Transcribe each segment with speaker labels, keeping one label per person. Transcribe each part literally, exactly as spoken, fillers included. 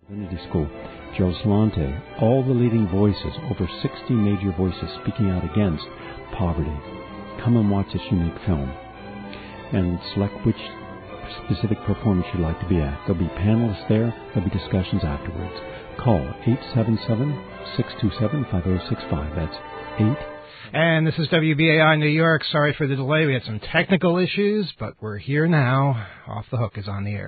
Speaker 1: Divinity School, Joe Salante, all the leading voices, over sixty major voices speaking out against poverty. Come and watch this unique film and select which specific performance you'd like to be at. There'll be panelists there. There'll be discussions afterwards. Call eight seven seven, six two seven, five zero six five. That's eight.
Speaker 2: And this is W B A I New York. Sorry for the delay. We had some technical issues, but we're here now. Off the Hook is on the air.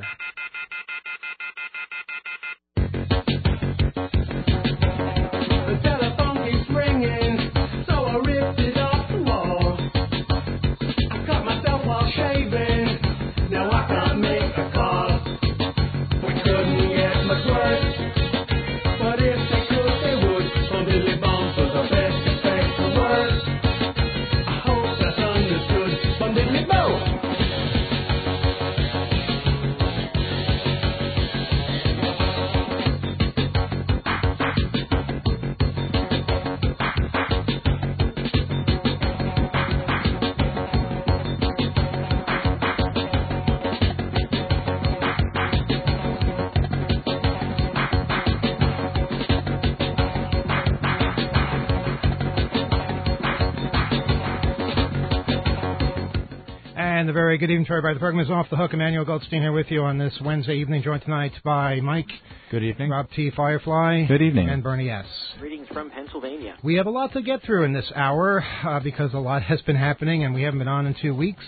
Speaker 2: And a very good evening to everybody. The program is Off the Hook. Emmanuel Goldstein here with you on this Wednesday evening, joined tonight by Mike.
Speaker 3: Good evening.
Speaker 2: Rob T. Firefly.
Speaker 3: Good evening.
Speaker 2: And Bernie S.
Speaker 4: Greetings from Pennsylvania.
Speaker 2: We have a lot to get through in this hour uh, because a lot has been happening and we haven't been on in two weeks.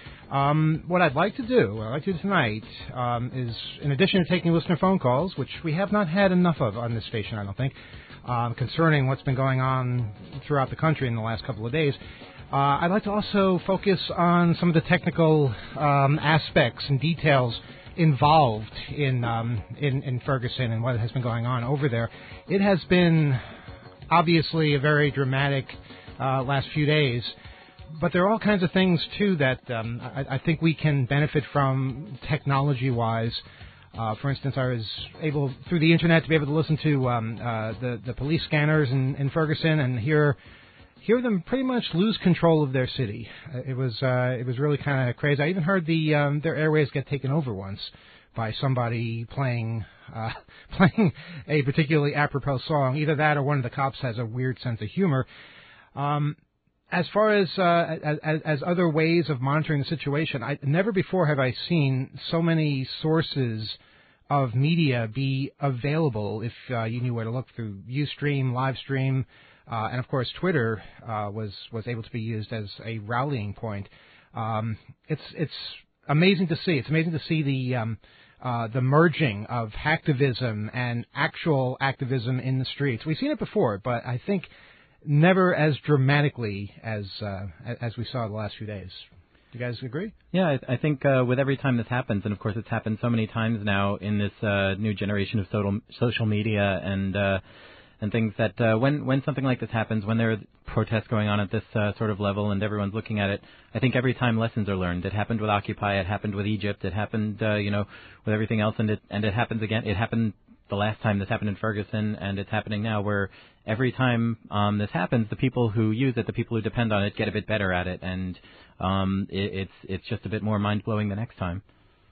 Speaker 2: Um, what I'd like to do, what I'd like to do tonight, um, is in addition to taking listener phone calls, which we have not had enough of on this station, I don't think, um, concerning what's been going on throughout the country in the last couple of days, Uh, I'd like to also focus on some of the technical um, aspects and details involved in, um, in in Ferguson and what has been going on over there. It has been obviously a very dramatic uh, last few days, but there are all kinds of things too that um, I, I think we can benefit from technology-wise. Uh, for instance, I was able through the internet to be able to listen to um, uh, the the police scanners in, in Ferguson and hear. hear them pretty much lose control of their city. Uh, it was uh, it was really kind of crazy. I even heard the um, their airways get taken over once by somebody playing uh, playing a particularly apropos song. Either that or one of the cops has a weird sense of humor. Um, as far as, uh, as as other ways of monitoring the situation, I never before have I seen so many sources of media be available if uh, you knew where to look through Ustream, Livestream. Uh, and, of course, Twitter uh, was, was able to be used as a rallying point. Um, it's it's amazing to see. It's amazing to see the um, uh, the merging of hacktivism and actual activism in the streets. We've seen it before, but I think never as dramatically as uh, as we saw the last few days. Do you guys agree?
Speaker 3: Yeah, I, I think uh, with every time this happens, and, of course, it's happened so many times now in this uh, new generation of social, social media and uh and things that uh, when when something like this happens, when there are protests going on at this uh, sort of level and everyone's looking at it, I think every time lessons are learned. It happened with Occupy, it happened with Egypt, it happened, uh, you know, with everything else, and it and it happens again. It happened the last time this happened in Ferguson, and it's happening now. Where every time um, this happens, the people who use it, the people who depend on it, get a bit better at it, and um, it, it's it's just a bit more mind blowing the next time.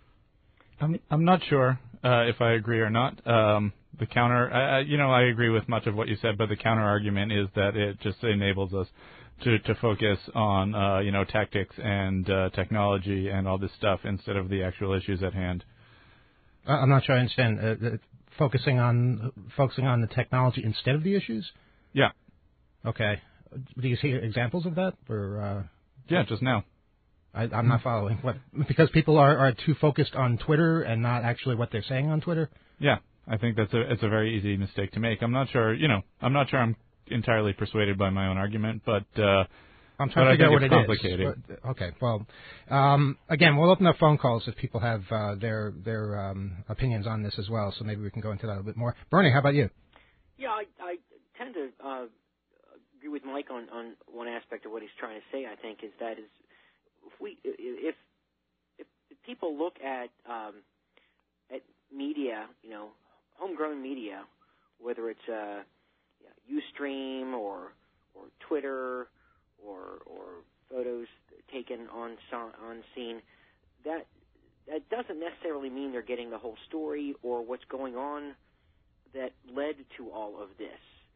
Speaker 5: I'm I'm not sure uh, if I agree or not. Um, The counter, uh, you know, I agree with much of what you said, but the counter argument is that it just enables us to, to focus on, uh, you know, tactics and uh, technology and all this stuff instead of the actual issues at hand.
Speaker 2: I'm not sure I understand. Uh, uh, focusing on focusing on the technology instead of the issues?
Speaker 5: Yeah.
Speaker 2: Okay. Do you see examples of that? Or uh,
Speaker 5: yeah, just now.
Speaker 2: I, I'm not following. What? Because people are, are too focused on Twitter and not actually what they're saying on Twitter?
Speaker 5: Yeah. I think that's a it's a very easy mistake to make. I'm not sure, you know, I'm not sure I'm entirely persuaded by my own argument, but uh,
Speaker 2: I'm trying to figure out what it
Speaker 5: complicated.
Speaker 2: is. But, okay, well, um, again, we'll open up phone calls if people have uh, their their um, opinions on this as well. So maybe we can go into that a little bit more. Bernie, how about you?
Speaker 4: Yeah, I, I tend to uh, agree with Mike on, on one aspect of what he's trying to say. I think is that is if we if if, if people look at um, at media, you know. Homegrown media, whether it's uh, yeah, Ustream or or Twitter or or photos taken on on scene, that that doesn't necessarily mean they're getting the whole story or what's going on that led to all of this.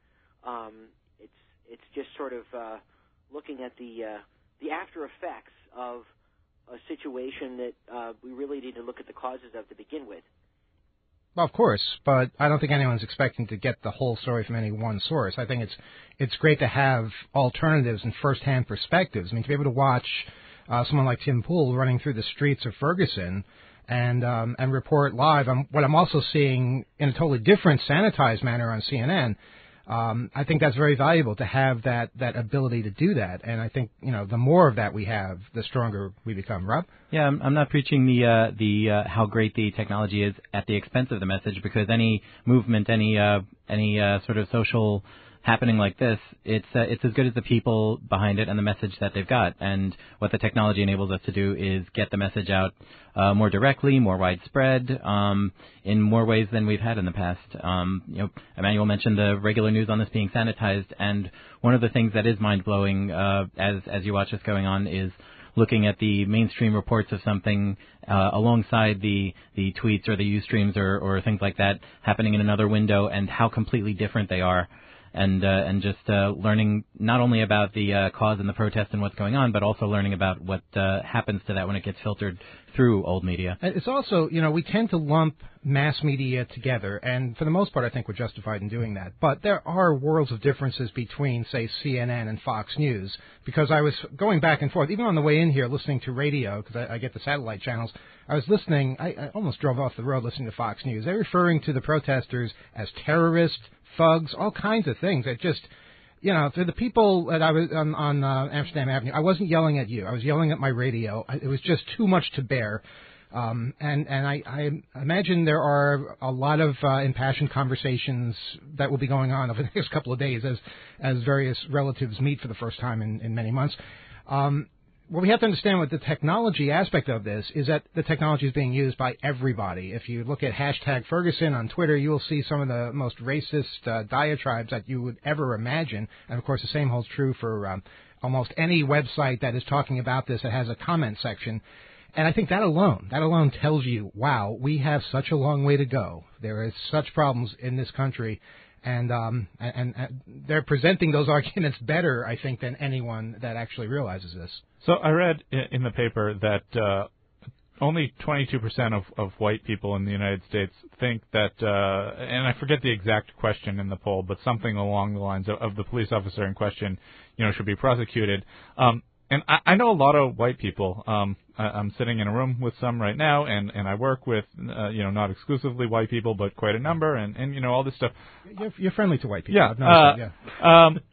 Speaker 4: Um, it's it's just sort of uh, looking at the uh, the after effects of a situation that uh, we really need to look at the causes of to begin with.
Speaker 2: Well, of course, but I don't think anyone's expecting to get the whole story from any one source. I think it's it's great to have alternatives and first-hand perspectives. I mean, to be able to watch uh, someone like Tim Pool running through the streets of Ferguson and um, and report live on what I'm also seeing in a totally different, sanitized manner on C N N. Um, I think that's very valuable to have that, that ability to do that, and I think, you know, the more of that we have, the stronger we become. Rob?
Speaker 3: Yeah, I'm, I'm not preaching the uh, the uh, how great the technology is at the expense of the message, because any movement, any uh, any uh, sort of social happening like this, it's uh, it's as good as the people behind it and the message that they've got. And what the technology enables us to do is get the message out uh, more directly, more widespread, um, in more ways than we've had in the past. Um, you know, Emmanuel mentioned the regular news on this being sanitized, and one of the things that is mind-blowing uh, as as you watch this going on is looking at the mainstream reports of something uh, alongside the, the tweets or the Ustreams or, or things like that happening in another window, and how completely different they are. And uh, and just uh, learning not only about the uh, cause and the protest and what's going on, but also learning about what uh, happens to that when it gets filtered through old media.
Speaker 2: It's also, you know, we tend to lump mass media together, and for the most part I think we're justified in doing that. But there are worlds of differences between, say, C N N and Fox News, because I was going back and forth, even on the way in here, listening to radio, because I, I get the satellite channels. I was listening, I, I almost drove off the road listening to Fox News. They're referring to the protesters as terrorists, thugs, all kinds of things. It just, you know, to the people that I was on, on uh, Amsterdam Avenue, I wasn't yelling at you. I was yelling at my radio. I, it was just too much to bear. Um, and and I, I imagine there are a lot of uh, impassioned conversations that will be going on over the next couple of days as as various relatives meet for the first time in, in many months. Um, What we have to understand with the technology aspect of this is that the technology is being used by everybody. If you look at hashtag Ferguson on Twitter, you will see some of the most racist uh, diatribes that you would ever imagine. And, of course, the same holds true for um, almost any website that is talking about this that has a comment section. And I think that alone, that alone tells you, wow, we have such a long way to go. There is such problems in this country. And, um, and and they're presenting those arguments better, I think, than anyone that actually realizes this.
Speaker 5: So I read in the paper that uh, only twenty-two percent of, of white people in the United States think that, uh, and I forget the exact question in the poll, but something along the lines of, of the police officer in question, you know, should be prosecuted. Um, and I, I know a lot of white people. Um, I, I'm sitting in a room with some right now, and, and I work with, uh, you know, not exclusively white people, but quite a number, and, and you know, all this stuff.
Speaker 2: You're, you're friendly to white people.
Speaker 5: Yeah.
Speaker 2: I've noticed
Speaker 5: Uh,
Speaker 2: that, yeah.
Speaker 5: Um,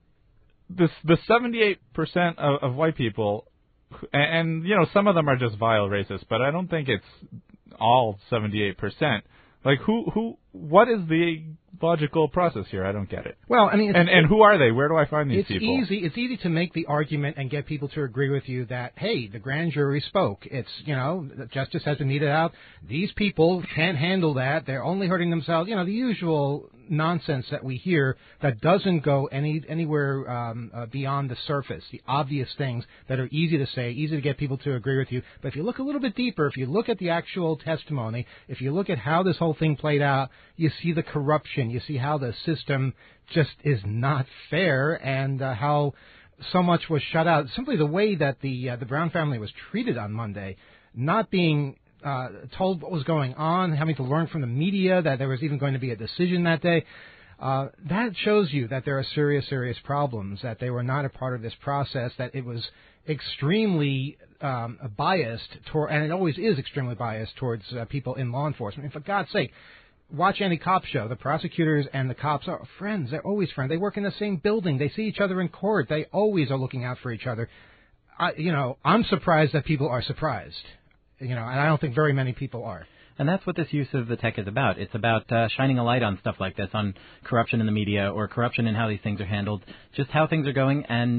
Speaker 5: this the seventy-eight percent of, of white people, and, and you know, some of them are just vile racists, but I don't think it's all seventy-eight percent. Like, who, who, what is the logical process here? I don't get it.
Speaker 2: Well, I mean, it's,
Speaker 5: and and who are they? Where do I find these
Speaker 2: it's
Speaker 5: people?
Speaker 2: It's easy. It's easy to make the argument and get people to agree with you that, hey, the grand jury spoke. It's, you know, justice has been meted out. These people can't handle that. They're only hurting themselves. You know, the usual nonsense that we hear that doesn't go any anywhere um, uh, beyond the surface. The obvious things that are easy to say, easy to get people to agree with you. But if you look a little bit deeper, if you look at the actual testimony, if you look at how this whole thing played out, you see the corruption. You see how the system just is not fair, and uh, how so much was shut out. Simply the way that the uh, the Brown family was treated on Monday, not being uh, told what was going on, having to learn from the media that there was even going to be a decision that day. Uh, that shows you that there are serious, serious problems, that they were not a part of this process, that it was extremely um, biased, toward, and it always is extremely biased towards uh, people in law enforcement. And for God's sake, watch any cop show. The prosecutors and the cops are friends. They're always friends. They work in the same building. They see each other in court. They always are looking out for each other. I, you know, I'm surprised that people are surprised. You know, and I don't think very many people are.
Speaker 3: And that's what this use of the tech is about. It's about uh, shining a light on stuff like this, on corruption in the media or corruption in how these things are handled, just how things are going. And,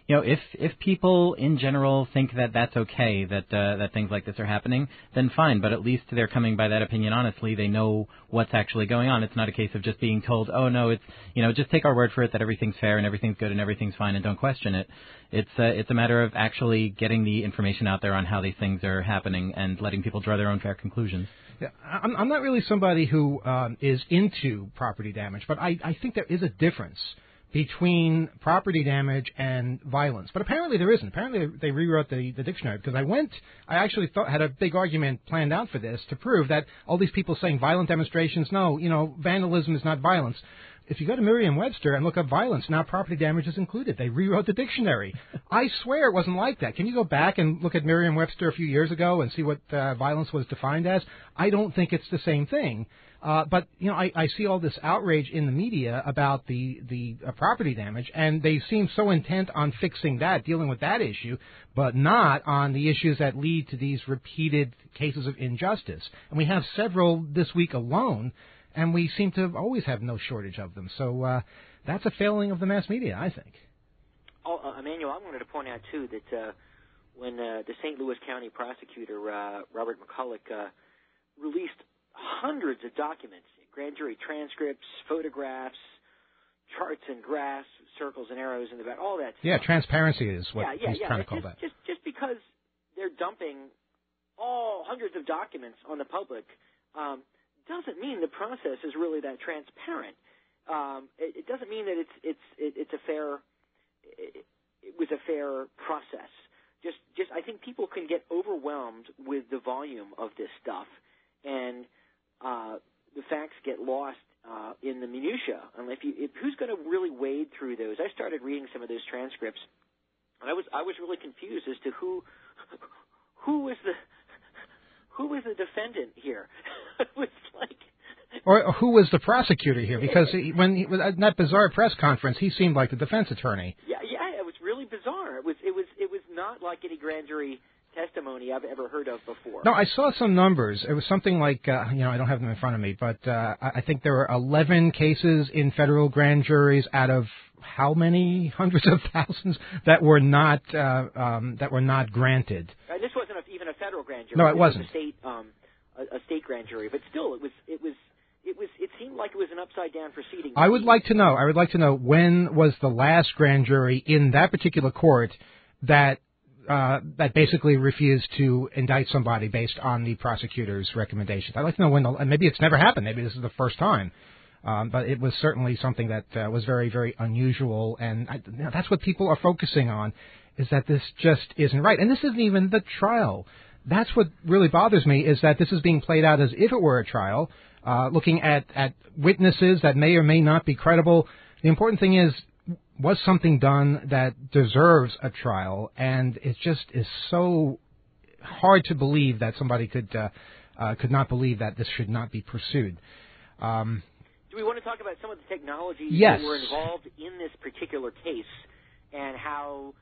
Speaker 3: you know, if if people in general think that that's okay, that uh, that things like this are happening, then fine. But at least they're coming by that opinion honestly. They know what's actually going on. It's not a case of just being told, oh no, it's you know, just take our word for it that everything's fair and everything's good and everything's fine and don't question it. It's uh, it's a matter of actually getting the information out there on how these things are happening and letting people draw their own fair conclusions.
Speaker 2: Yeah, I'm, I'm not really somebody who um, is into property damage, but I, I think there is a difference between property damage and violence. But apparently there isn't. Apparently they rewrote the, the dictionary, because I went, I actually thought, had a big argument planned out for this to prove that all these people saying violent demonstrations, no, you know, vandalism is not violence. If you go to Merriam-Webster and look up violence, now property damage is included. They rewrote the dictionary. I swear it wasn't like that. Can you go back and look at Merriam-Webster a few years ago and see what uh, violence was defined as? I don't think it's the same thing. Uh, but, you know, I, I see all this outrage in the media about the, the uh, property damage, and they seem so intent on fixing that, dealing with that issue, but not on the issues that lead to these repeated cases of injustice. And we have several this week alone, and we seem to always have no shortage of them. So uh, that's a failing of the mass media, I think.
Speaker 4: Oh, uh, Emmanuel, I wanted to point out, too, that uh, when uh, the Saint Louis County prosecutor, uh, Robert McCulloch, uh, released hundreds of documents, grand jury transcripts, photographs, charts and graphs, circles and arrows in the back, all that stuff.
Speaker 2: Yeah, transparency is what
Speaker 4: yeah, yeah,
Speaker 2: he's
Speaker 4: yeah.
Speaker 2: trying to
Speaker 4: just,
Speaker 2: call that.
Speaker 4: Just, just because they're dumping all hundreds of documents on the public um, doesn't mean the process is really that transparent. Um, it, it doesn't mean that it's it's it, it's a fair it, it was a fair process. Just just I think people can get overwhelmed with the volume of this stuff, and uh, the facts get lost uh, in the minutia. And if you if, who's going to really wade through those? I started reading some of those transcripts, and I was I was really confused as to who who was the who was the defendant here. It was like.
Speaker 2: Or who was the prosecutor here? Because he, when he was at that bizarre press conference, he seemed like the defense attorney.
Speaker 4: Yeah, yeah, it was really bizarre. It was, it was, it was not like any grand jury testimony I've ever heard of before.
Speaker 2: No, I saw some numbers. It was something like, uh, you know, I don't have them in front of me, but uh, I think there were eleven cases in federal grand juries out of how many hundreds of thousands that were not uh, um, that were not granted.
Speaker 4: Uh, this wasn't a, even a federal grand jury.
Speaker 2: No, it
Speaker 4: this
Speaker 2: wasn't.
Speaker 4: Was a state, um, a, a state grand jury, but still, it was, it was. It was. It seemed like it was an upside-down proceeding.
Speaker 2: I would like to know. I would like to know when was the last grand jury in that particular court that uh, that basically refused to indict somebody based on the prosecutor's recommendations. I'd like to know when. The, and maybe it's never happened. Maybe this is the first time. Um, but it was certainly something that uh, was very, very unusual, and I, you know, that's what people are focusing on, is that this just isn't right. And this isn't even the trial. That's what really bothers me, is that this is being played out as if it were a trial. Uh, looking at, at witnesses that may or may not be credible. The important thing is, was something done that deserves a trial? And it just is so hard to believe that somebody could uh, uh, could not believe that this should not be pursued. Um,
Speaker 4: Do we want to talk about some of the technologies
Speaker 2: yes.
Speaker 4: that were involved in this particular case and how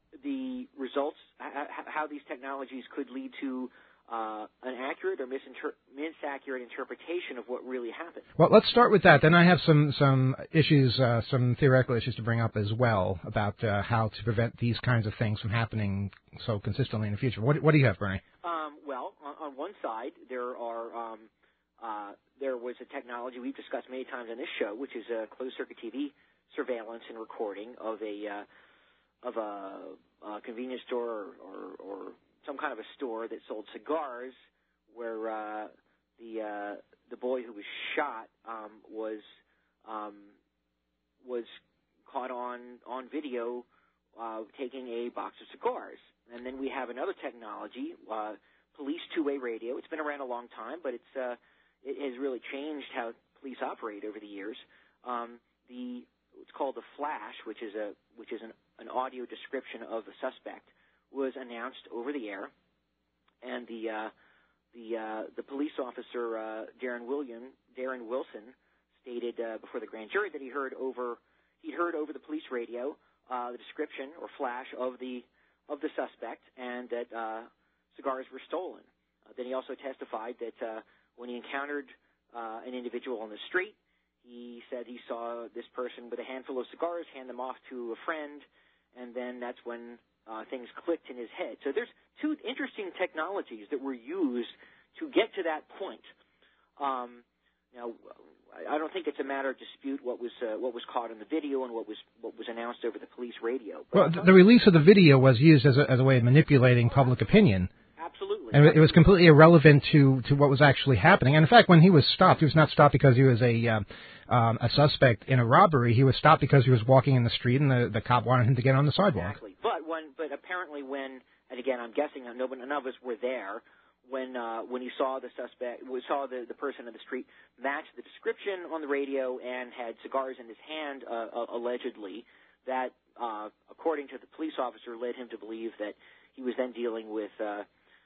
Speaker 4: the results, how these technologies could lead to Uh, an accurate or misinter- misaccurate interpretation of what really happened?
Speaker 2: Well, let's start with that. Then I have some some issues, uh, some theoretical issues to bring up as well about uh, how to prevent these kinds of things from happening so consistently in the future. What, what do you have, Bernie?
Speaker 4: Um, well, on, on one side, there are um, uh, there was a technology we've discussed many times on this show, which is a closed-circuit T V surveillance and recording of a uh, of a, a convenience store or, or, or some kind of a store that sold cigars, where uh, the uh, the boy who was shot um, was um, was caught on on video uh, taking a box of cigars. And then we have another technology, uh, police two-way radio. It's been around a long time, but it's uh, it has really changed how police operate over the years. Um, the it's called the flash, which is a which is an, an audio description of a suspect, was announced over the air, and the uh, the uh, the police officer uh, Darren William Darren Wilson stated uh, before the grand jury that he heard over he heard over the police radio uh, the description or flash of the of the suspect, and that uh, cigars were stolen. Uh, then he also testified that uh, when he encountered uh, an individual on the street, he said he saw this person with a handful of cigars hand them off to a friend, and then that's when uh, things clicked in his head. So there's two interesting technologies that were used to get to that point. Um, now, I don't think it's a matter of dispute what was uh, what was caught in the video and what was what was announced over the police radio.
Speaker 2: But well, the release of the video was used as a, as a way of manipulating public opinion.
Speaker 4: Absolutely.
Speaker 2: And it was completely irrelevant to, to what was actually happening. And in fact, when he was stopped, he was not stopped because he was a um, um, a suspect in a robbery. He was stopped because he was walking in the street, and the, the cop wanted him to get on the sidewalk.
Speaker 4: Exactly. But when, but apparently when, and again, I'm guessing that none of us were there, when uh, when he saw the suspect, we saw the, the person in the street match the description on the radio and had cigars in his hand, uh, uh, allegedly, that, uh, according to the police officer, led him to believe that he was then dealing with uh,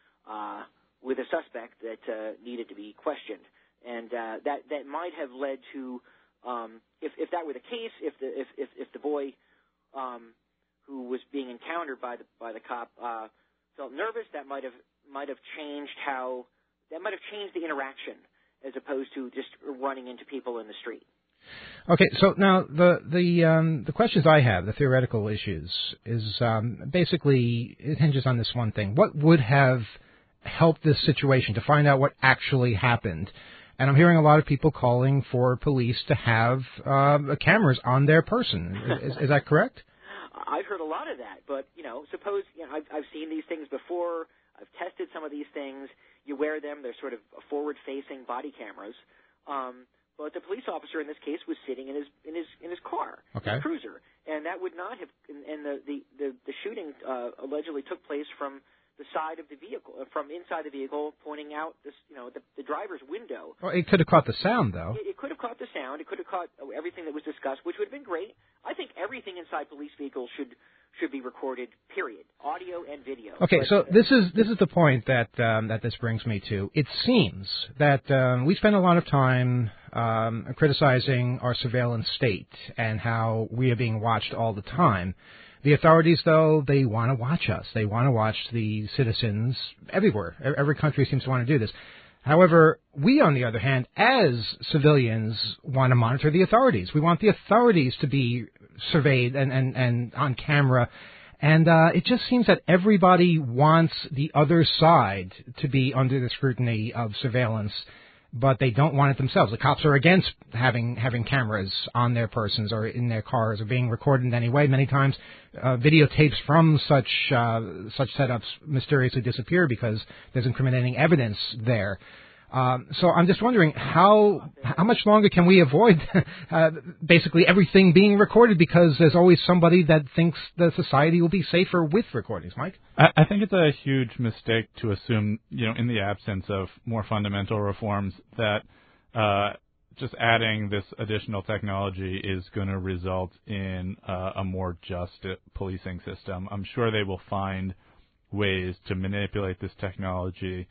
Speaker 4: uh, with a suspect that uh, needed to be questioned, and uh, that that might have led to, um, if if that were the case, if the if if, if the boy um, who was being encountered by the by the cop uh, felt nervous, that might have might have changed how that might have changed the interaction as opposed to just running into people in the street.
Speaker 2: Okay, so now the the um, the questions I have, the theoretical issues, is um, basically it hinges on this one thing: what would have helped this situation to find out what actually happened? And I'm hearing a lot of people calling for police to have uh, cameras on their person. Is, is that correct?
Speaker 4: I've heard a lot of that, but you know, suppose you know I've, I've seen these things before. I've tested some of these things. You wear them; they're sort of forward-facing body cameras. Um, but the police officer in this case was sitting in his in his in his car,
Speaker 2: okay.
Speaker 4: his cruiser, and that would not have. And, and the the the, the shooting uh, allegedly took place from the side of the vehicle, uh, from inside the vehicle, pointing out this, you know, the, the driver's window.
Speaker 2: Well, it could have caught the sound, though.
Speaker 4: It, it could have caught the sound. It could have caught everything that was discussed, which would have been great. I think everything inside police vehicles should should be recorded. Period. Audio and video.
Speaker 2: Okay,
Speaker 4: but,
Speaker 2: so this is this is the point that um, that this brings me to. It seems that um, we spend a lot of time um, criticizing our surveillance state and how we are being watched all the time. The authorities, though, they want to watch us. They want to watch the citizens everywhere. Every country seems to want to do this. However, we, on the other hand, as civilians, want to monitor the authorities. We want the authorities to be surveyed and, and, and on camera. And uh, it just seems that everybody wants the other side to be under the scrutiny of surveillance, but they don't want it themselves. The cops are against having having cameras on their persons or in their cars or being recorded in any way. Many times, uh, videotapes from such uh, such setups mysteriously disappear because there's incriminating evidence there. Um, so I'm just wondering how how much longer can we avoid uh, basically everything being recorded, because there's always somebody that thinks the society will be safer with recordings. Mike?
Speaker 5: I, I think it's a huge mistake to assume, you know, in the absence of more fundamental reforms, that uh, just adding this additional technology is going to result in uh, a more just policing system. I'm sure they will find ways to manipulate this technology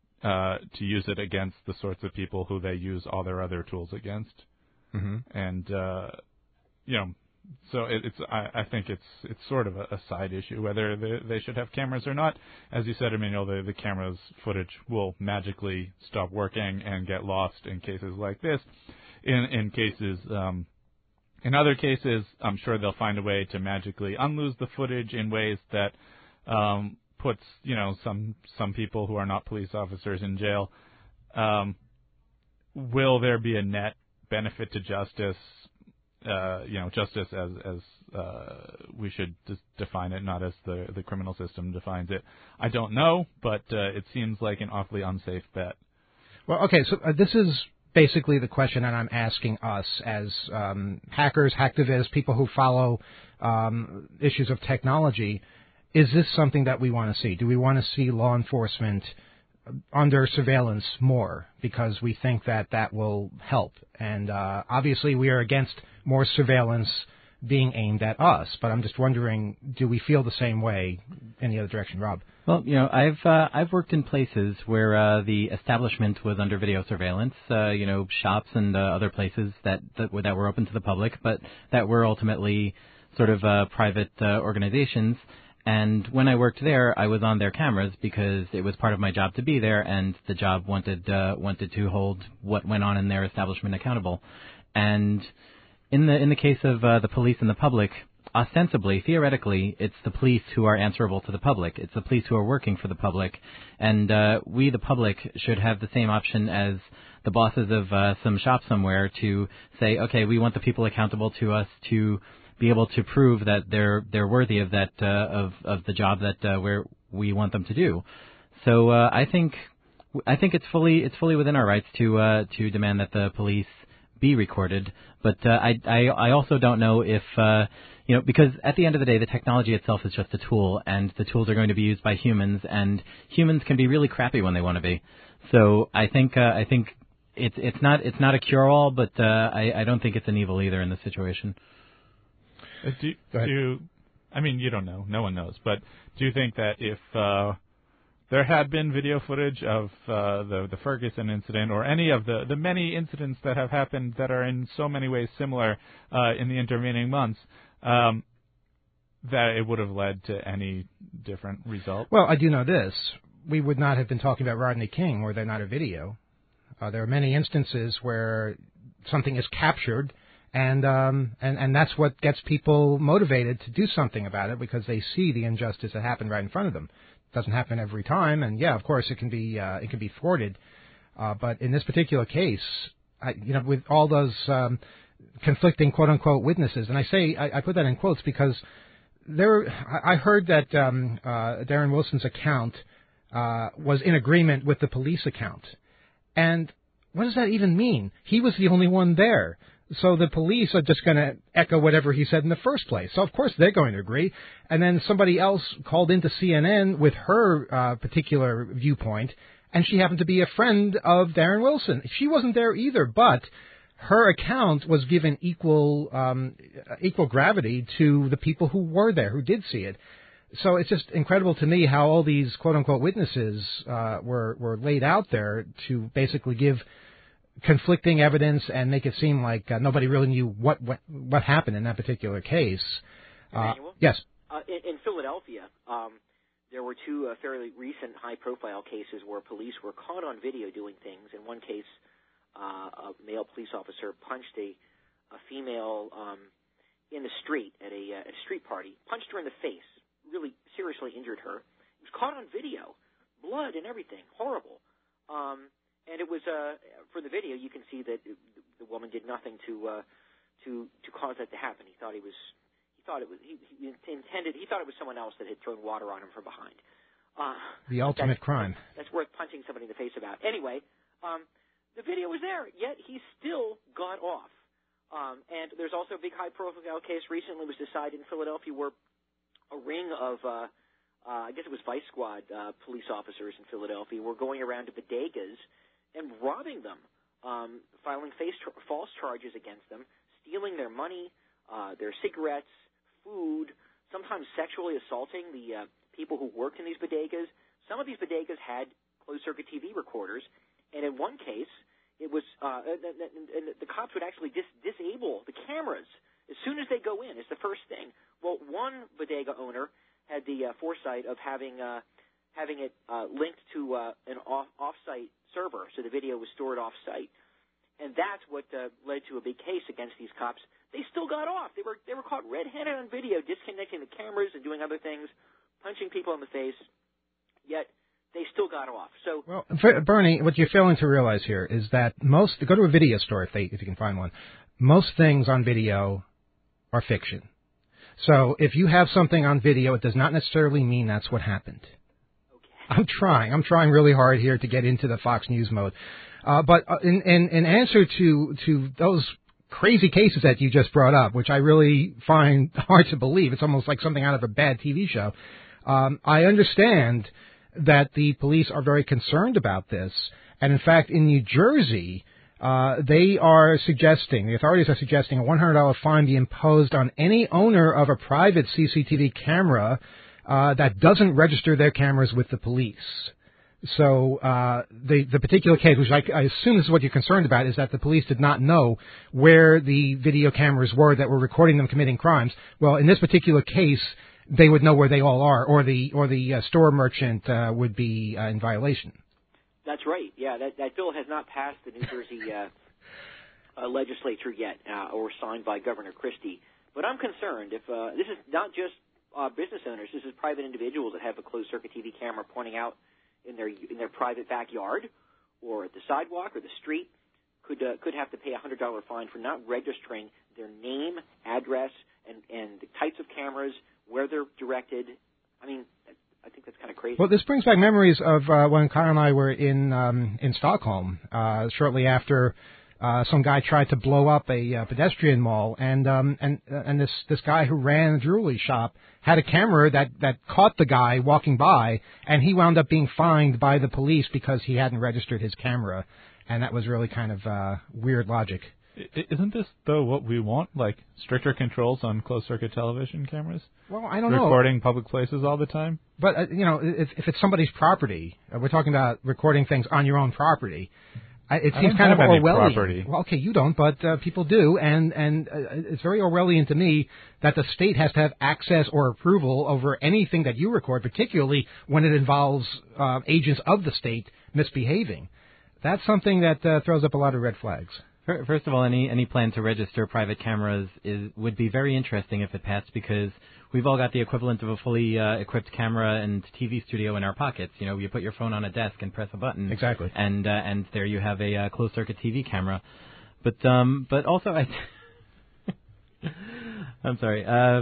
Speaker 5: Uh, to use it against the sorts of people who they use all their other tools against,
Speaker 2: mm-hmm.
Speaker 5: and uh, you know, so it, it's. I, I think it's it's sort of a, a side issue whether they, they should have cameras or not. As you said, Emmanuel, the the camera's footage will magically stop working and get lost in cases like this. In in cases, um, in other cases, I'm sure they'll find a way to magically unlose the footage in ways that Um, puts, you know, some some people who are not police officers in jail. Um, will there be a net benefit to justice? Uh, you know, justice as as uh, we should just define it, not as the the criminal system defines it. I don't know, but uh, it seems like an awfully unsafe bet.
Speaker 2: Well, okay, so uh, this is basically the question that I'm asking us as um, hackers, hacktivists, people who follow um, issues of technology. Is this something that we want to see? Do we want to see law enforcement under surveillance more because we think that that will help? And uh, obviously we are against more surveillance being aimed at us, but I'm just wondering, do we feel the same way in the other direction? Rob?
Speaker 3: Well, you know, I've uh, I've worked in places where uh, the establishment was under video surveillance, uh, you know, shops and uh, other places that, that, that were open to the public, but that were ultimately sort of uh, private uh, organizations. And when I worked there, I was on their cameras because it was part of my job to be there, and the job wanted uh, wanted to hold what went on in their establishment accountable. And in the in the case of uh, the police and the public, ostensibly, theoretically, it's the police who are answerable to the public. It's the police who are working for the public. And uh, we, the public, should have the same option as the bosses of uh, some shop somewhere to say, okay, we want the people accountable to us to be able to prove that they're they're worthy of that uh, of of the job that uh, we're, we want them to do. So uh, I think I think it's fully it's fully within our rights to uh, to demand that the police be recorded. But uh, I, I I also don't know if uh, you know, because at the end of the day, the technology itself is just a tool, and the tools are going to be used by humans, and humans can be really crappy when they want to be. So I think uh, I think it's it's not it's not a cure-all, but uh, I I don't think it's an evil either in this situation.
Speaker 5: Uh, do, do you, I mean, you don't know. No one knows. But do you think that if uh, there had been video footage of uh, the, the Ferguson incident or any of the, the many incidents that have happened that are in so many ways similar uh, in the intervening months, um, that it would have led to any different result?
Speaker 2: Well, I do know this. We would not have been talking about Rodney King were there not a video. Uh, there are many instances where something is captured, and um, and and that's what gets people motivated to do something about it, because they see the injustice that happened right in front of them. It doesn't happen every time, and yeah, of course, it can be uh, it can be thwarted. Uh, but in this particular case, I, you know, with all those um, conflicting quote unquote witnesses, and I say I, I put that in quotes because there, I heard that um, uh, Darren Wilson's account uh, was in agreement with the police account, and what does that even mean? He was the only one there. So the police are just going to echo whatever he said in the first place. So, of course, they're going to agree. And then somebody else called into C N N with her uh, particular viewpoint, and she happened to be a friend of Darren Wilson. She wasn't there either, but her account was given equal um, equal gravity to the people who were there, who did see it. So it's just incredible to me how all these quote-unquote witnesses uh, were, were laid out there to basically give conflicting evidence and make it seem like uh, nobody really knew what, what what happened in that particular case. Uh, yes.
Speaker 4: Uh, in, in Philadelphia, um, there were two uh, fairly recent high-profile cases where police were caught on video doing things. In one case, uh, a male police officer punched a, a female um, in the street at a, uh, at a street party, punched her in the face, really seriously injured her. It was caught on video, blood and everything, horrible. Um, And it was uh, for the video. You can see that the woman did nothing to uh, to to cause that to happen. He thought he was he thought it was he, he intended he thought it was someone else that had thrown water on him from behind. Uh,
Speaker 2: the ultimate
Speaker 4: that's,
Speaker 2: crime.
Speaker 4: That's worth punching somebody in the face about. Anyway, um, the video was there, yet he still got off. Um, and there's also a big high-profile case recently was decided in Philadelphia where a ring of uh, uh, I guess it was Vice Squad uh, police officers in Philadelphia were going around to bodegas and robbing them, um, filing face tra- false charges against them, stealing their money, uh, their cigarettes, food, sometimes sexually assaulting the uh, people who worked in these bodegas. Some of these bodegas had closed-circuit T V recorders, and in one case, it was uh, and, and, and the cops would actually dis- disable the cameras as soon as they go in. It's the first thing. Well, one bodega owner had the uh, foresight of having uh, having it uh, linked to uh, an off- off-site server, so the video was stored off-site. And that's what uh, led to a big case against these cops. They still got off. They were they were caught red-handed on video, disconnecting the cameras and doing other things, punching people in the face, yet they still got off. So,
Speaker 2: well, Bernie, what you're failing to realize here is that most, go to a video store if, they, if you can find one, most things on video are fiction. So if you have something on video, it does not necessarily mean that's what happened. I'm trying. I'm trying really hard here to get into the Fox News mode. Uh, but in, in, in answer to, to those crazy cases that you just brought up, which I really find hard to believe, it's almost like something out of a bad T V show, um, I understand that the police are very concerned about this. And, in fact, in New Jersey, uh, they are suggesting, the authorities are suggesting a one hundred dollars fine be imposed on any owner of a private C C T V camera Uh, that doesn't register their cameras with the police. So uh, the the particular case, which I, I assume this is what you're concerned about, is that the police did not know where the video cameras were that were recording them committing crimes. Well, in this particular case, they would know where they all are, or the or the uh, store merchant uh, would be uh, in violation.
Speaker 4: That's right. Yeah, that that bill has not passed the New Jersey uh, uh, legislature yet, uh, or signed by Governor Christie. But I'm concerned if uh, this is not just uh, business owners. This is private individuals that have a closed-circuit T V camera pointing out in their in their private backyard or at the sidewalk or the street. Could uh, could have to pay a one hundred dollars fine for not registering their name, address, and, and the types of cameras, where they're directed. I mean, I think that's kind of crazy.
Speaker 2: Well, this brings back memories of uh, when Kyle and I were in um, in Stockholm uh, shortly after uh, some guy tried to blow up a uh, pedestrian mall, and um, and uh, and this this guy who ran a jewelry shop had a camera that that caught the guy walking by, and he wound up being fined by the police because he hadn't registered his camera. And that was really kind of uh, weird logic.
Speaker 5: Isn't this, though, what we want? Like stricter controls on closed-circuit television cameras?
Speaker 2: Well, I don't
Speaker 5: Recording
Speaker 2: know.
Speaker 5: Recording public places all the time?
Speaker 2: But, uh, you know, if, if it's somebody's property, uh, we're talking about recording things on your own property. I, it
Speaker 5: I
Speaker 2: seems
Speaker 5: don't
Speaker 2: kind of
Speaker 5: have any
Speaker 2: Orwellian.
Speaker 5: Property.
Speaker 2: Well, okay, you don't, but uh, people do. And, and uh, it's very Orwellian to me that the state has to have access or approval over anything that you record, particularly when it involves uh, agents of the state misbehaving. That's something that uh, throws up a lot of red flags.
Speaker 3: First of all, any any plan to register private cameras is would be very interesting if it passed, because we've all got the equivalent of a fully uh, equipped camera and T V studio in our pockets. You know, you put your phone on a desk and press a button.
Speaker 2: Exactly.
Speaker 3: And uh, and there you have a uh, closed circuit T V camera. But um but also I I'm sorry. Uh,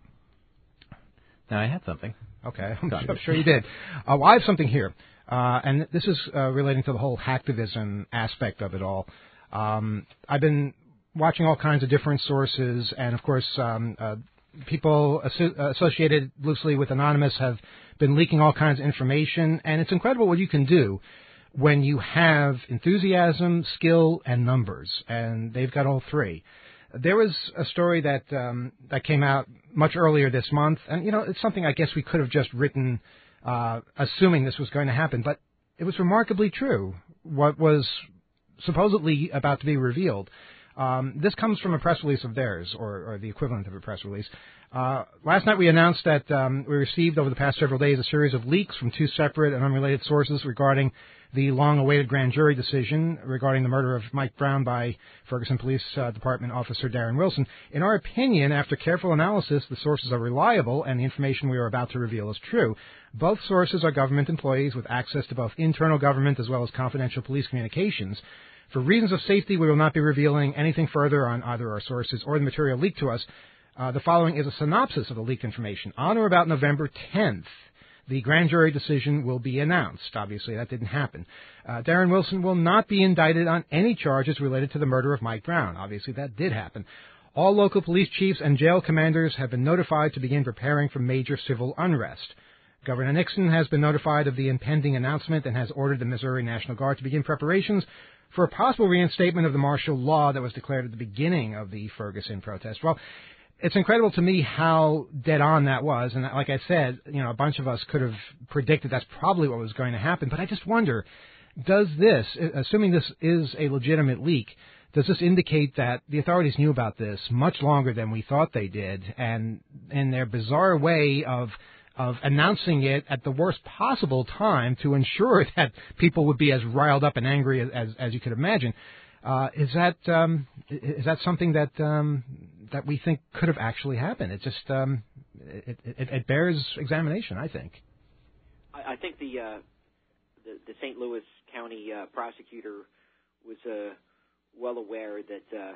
Speaker 3: now I had something.
Speaker 2: Okay, I'm, I'm sure you did. Uh, well, I have something here. Uh, and this is uh, relating to the whole hacktivism aspect of it all. Um, I've been watching all kinds of different sources, and of course, um, uh, people asso- associated loosely with Anonymous have been leaking all kinds of information, and it's incredible what you can do when you have enthusiasm, skill, and numbers, and they've got all three. There was a story that um, that came out much earlier this month, and you know, it's something I guess we could have just written. Uh, assuming this was going to happen, but it was remarkably true, what was supposedly about to be revealed. Um, this comes from a press release of theirs, or, or the equivalent of a press release. Uh, last night we announced that um, we received over the past several days a series of leaks from two separate and unrelated sources regarding the long-awaited grand jury decision regarding the murder of Mike Brown by Ferguson Police uh, Department Officer Darren Wilson. In our opinion, after careful analysis, the sources are reliable and the information we are about to reveal is true. Both sources are government employees with access to both internal government as well as confidential police communications. For reasons of safety, we will not be revealing anything further on either our sources or the material leaked to us. Uh, the following is a synopsis of the leaked information. On or about November tenth, the grand jury decision will be announced. Obviously, that didn't happen. Uh, Darren Wilson will not be indicted on any charges related to the murder of Mike Brown. Obviously, that did happen. All local police chiefs and jail commanders have been notified to begin preparing for major civil unrest. Governor Nixon has been notified of the impending announcement and has ordered the Missouri National Guard to begin preparations for a possible reinstatement of the martial law that was declared at the beginning of the Ferguson protest. Well, it's incredible to me how dead on that was. And like I said, you know, a bunch of us could have predicted that's probably what was going to happen. But I just wonder, does this, assuming this is a legitimate leak, does this indicate that the authorities knew about this much longer than we thought they did? And in their bizarre way of of announcing it at the worst possible time to ensure that people would be as riled up and angry as, as, as you could imagine. Uh, is that um, is that something that um, that we think could have actually happened? It just um, it, it, it bears examination, I think.
Speaker 4: I, I think the, uh, the the Saint Louis County uh, prosecutor was uh, well aware that uh,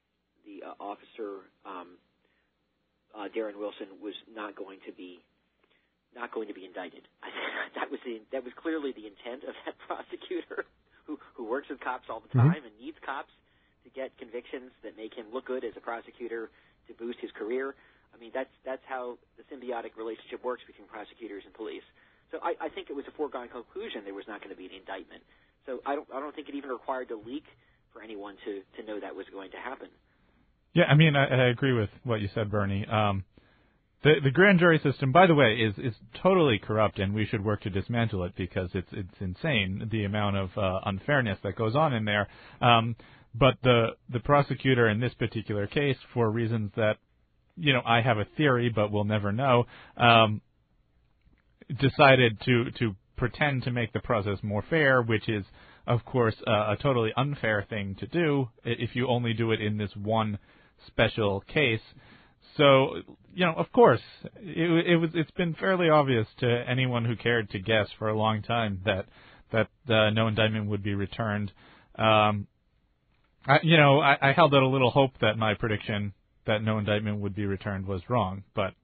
Speaker 4: the uh, officer um, uh, Darren Wilson was not going to be not going to be indicted. that was the that was clearly the intent of that prosecutor. Who, who works with cops all the time mm-hmm. and needs cops to get convictions that make him look good as a prosecutor to boost his career. I mean, that's that's how the symbiotic relationship works between prosecutors and police. So I, I think it was a foregone conclusion there was not going to be an indictment. So I don't I don't think it even required a leak for anyone to, to know that was going to happen.
Speaker 5: Yeah, I mean, I, I agree with what you said, Bernie. Um, The, the grand jury system, by the way, is, is totally corrupt, and we should work to dismantle it because it's it's insane, the amount of uh, unfairness that goes on in there. Um, but the the prosecutor in this particular case, for reasons that, you know, I have a theory but we'll never know, um, decided to, to pretend to make the process more fair, which is, of course, uh, a totally unfair thing to do if you only do it in this one special case. so, you know, of course, it, it was. It's been fairly obvious to anyone who cared to guess for a long time that that uh, no indictment would be returned. Um, I, you know, I, I held out a little hope that my prediction that no indictment would be returned was wrong, but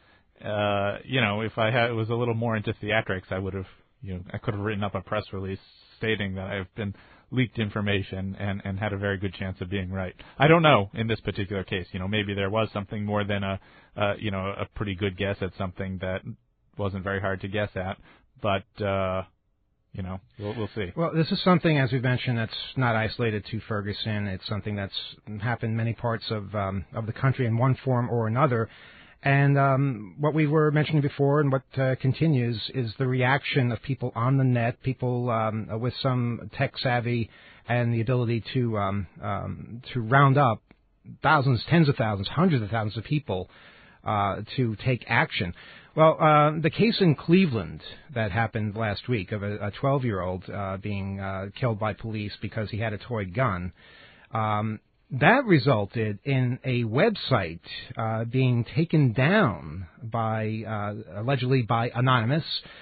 Speaker 5: uh, you know, if I had was a little more into theatrics, I would have, you know, I could have written up a press release stating that I've been leaked information and, and had a very good chance of being right. I don't know in this particular case. You know, maybe there was something more than a, uh, you know, a pretty good guess at something that wasn't very hard to guess at. But, uh, you know, we'll, we'll see.
Speaker 2: Well, this is something, as we've mentioned, that's not isolated to Ferguson. It's something that's happened in many parts of um, of the country in one form or another. And um, what we were mentioning before and what uh, continues is the reaction of people on the net, people um, with some tech savvy and the ability to um, um, to round up thousands, tens of thousands, hundreds of thousands of people uh, to take action. Well, uh, the case in Cleveland that happened last week of a twelve-year-old uh, being uh, killed by police because he had a toy gun, um, that resulted in a website uh, being taken down by, uh, allegedly by Anonymous.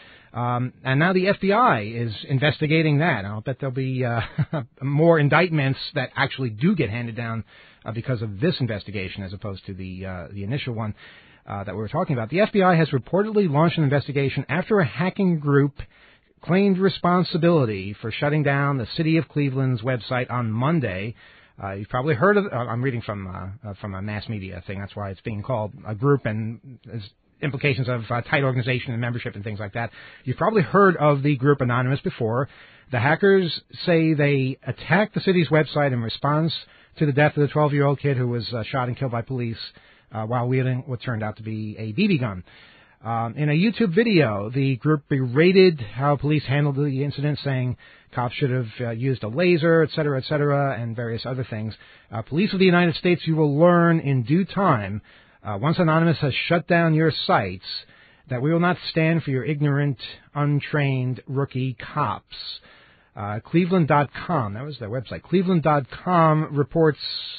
Speaker 2: Um, and now the F B I is investigating that. I'll bet there'll be uh, more indictments that actually do get handed down uh, because of this investigation as opposed to the uh, the initial one uh, that we were talking about. The F B I has reportedly launched an investigation after a hacking group claimed responsibility for shutting down the City of Cleveland's website on Monday. Uh, you've probably heard of. Uh, I'm reading from uh, uh, from a mass media thing. That's why it's being called a group, and there's implications of uh, tight organization and membership and things like that. You've probably heard of the group Anonymous before. The hackers say they attacked the city's website in response to the death of the twelve-year-old kid who was uh, shot and killed by police uh, while wielding what turned out to be a B B gun. Um, in a YouTube video, the group berated how police handled the incident, saying cops should have uh, used a laser, et cetera, et cetera, and various other things. Uh, police of the United States, you will learn in due time, uh, once Anonymous has shut down your sites, that we will not stand for your ignorant, untrained rookie cops. Uh, Cleveland dot com, that was their website. Cleveland dot com reports,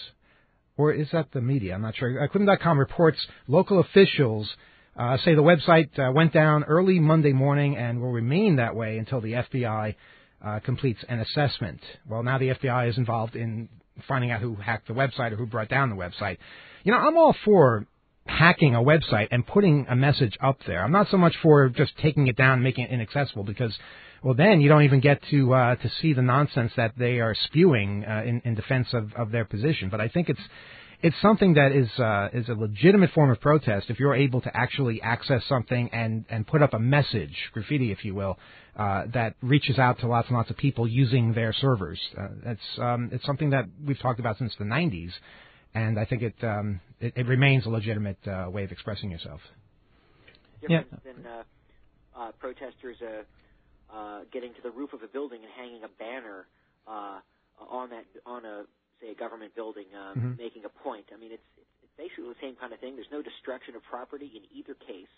Speaker 2: or is that the media? I'm not sure. Uh, Cleveland dot com reports local officials Uh, say the website uh, went down early Monday morning and will remain that way until the F B I uh, completes an assessment. Well, now the F B I is involved in finding out who hacked the website or who brought down the website. You know, I'm all for hacking a website and putting a message up there. I'm not so much for just taking it down and making it inaccessible because, well, then you don't even get to uh, to see the nonsense that they are spewing uh, in, in defense of, of their position. But I think it's It's something that is uh, is a legitimate form of protest if you're able to actually access something and, and put up a message, graffiti, if you will, uh, that reaches out to lots and lots of people using their servers. Uh, it's um, it's something that we've talked about since the nineties, and I think it um, it, it remains a legitimate uh, way of expressing yourself.
Speaker 4: Different yeah. than uh, uh, protesters uh, uh, getting to the roof of a building and hanging a banner uh, on that on a. a government building, um, mm-hmm. making a point. I mean, it's, it's basically the same kind of thing. There's no destruction of property in either case,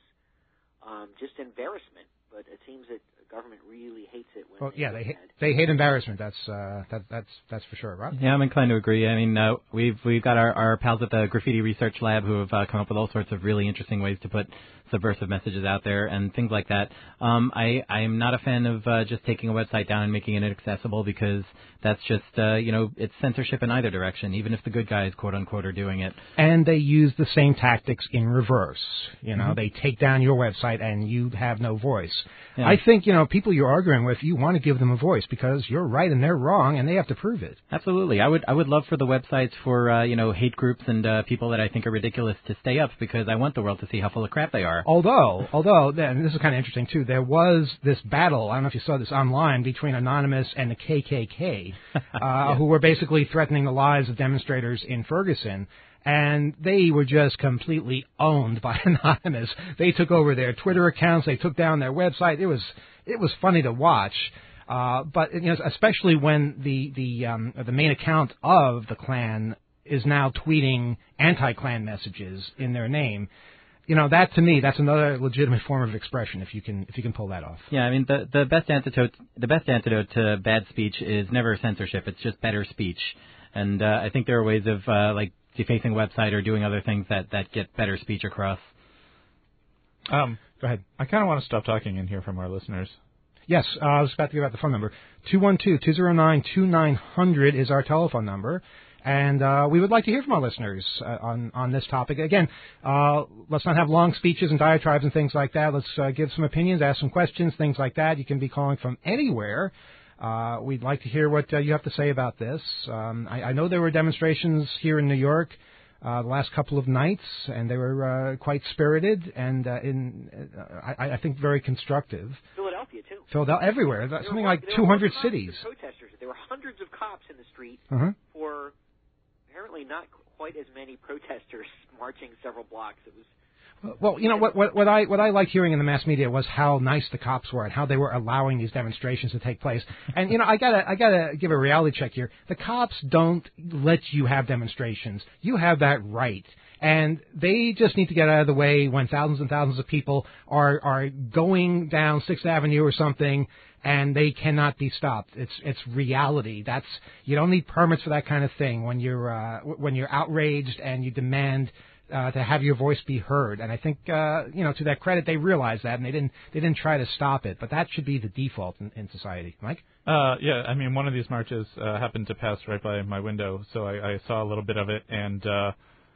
Speaker 4: um, just embarrassment. But it seems that the government really hates it when
Speaker 2: well,
Speaker 4: they
Speaker 2: yeah, they
Speaker 4: hate,
Speaker 2: they hate embarrassment. That's uh, that, that's that's for sure, right?
Speaker 3: Yeah, I'm inclined to agree. I mean, uh, we've we've got our, our pals at the Graffiti Research Lab who have uh, come up with all sorts of really interesting ways to put subversive messages out there and things like that. Um, I I am not a fan of uh, just taking a website down and making it inaccessible because that's just uh, you know it's censorship in either direction, even if the good guys quote unquote are doing it.
Speaker 2: And they use the same tactics in reverse. You know, mm-hmm. they take down your website and you have no voice. Yeah. I think you know people you're arguing with, you want to give them a voice because you're right and they're wrong, and they have to prove it.
Speaker 3: Absolutely, I would I would love for the websites for uh, you know hate groups and uh, people that I think are ridiculous to stay up because I want the world to see how full of crap they are.
Speaker 2: Although, although, and this is kind of interesting too, there was this battle, I don't know if you saw this online, between Anonymous and the K K K, uh, yeah. who were basically threatening the lives of demonstrators in Ferguson, and they were just completely owned by Anonymous. They took over their Twitter accounts, they took down their website. It was it was funny to watch. Uh, but you know, especially when the the um, the main account of the Klan is now tweeting anti-Klan messages in their name. You know, that to me, that's another legitimate form of expression if you can if you can pull that off.
Speaker 3: Yeah, I mean the the best antidote the best antidote to bad speech is never censorship. It's just better speech. And uh, I think there are ways of uh, like defacing a website or doing other things that, that get better speech across.
Speaker 5: Um,
Speaker 2: Go ahead.
Speaker 5: I kind of want to stop talking and hear from our listeners.
Speaker 2: Yes, uh, I was about to give out the phone number. two one two, two zero nine, two nine zero zero is our telephone number. And uh, we would like to hear from our listeners uh, on, on this topic. Again, uh, let's not have long speeches and diatribes and things like that. Let's uh, give some opinions, ask some questions, things like that. You can be calling from anywhere. Uh, we'd like to hear what uh, you have to say about this. Um, I, I know there were demonstrations here in New York uh, the last couple of nights, and they were uh, quite spirited and, uh, in uh, I, I think, very constructive.
Speaker 4: Philadelphia, too.
Speaker 2: Philadelphia, everywhere.
Speaker 4: There
Speaker 2: Something
Speaker 4: were,
Speaker 2: like
Speaker 4: there
Speaker 2: two hundred
Speaker 4: were
Speaker 2: cities.
Speaker 4: Protesters. There were hundreds of cops in the street
Speaker 2: Uh-huh.
Speaker 4: for apparently not quite as many protesters marching several blocks. It was.
Speaker 2: Well, you know what, what what I what I liked hearing in the mass media was how nice the cops were and how they were allowing these demonstrations to take place. And you know, I gotta I gotta give a reality check here. The cops don't let you have demonstrations. You have that right. And they just need to get out of the way when thousands and thousands of people are are going down Sixth Avenue or something, and they cannot be stopped. It's it's reality. That's you don't need permits for that kind of thing when you're uh, when you're outraged and you demand uh, to have your voice be heard. And I think uh, you know, to their credit, they realized that and they didn't they didn't try to stop it. But that should be the default in, in society. Mike?
Speaker 5: Uh, yeah, I mean, one of these marches uh, happened to pass right by my window, so I, I saw a little bit of it, and uh,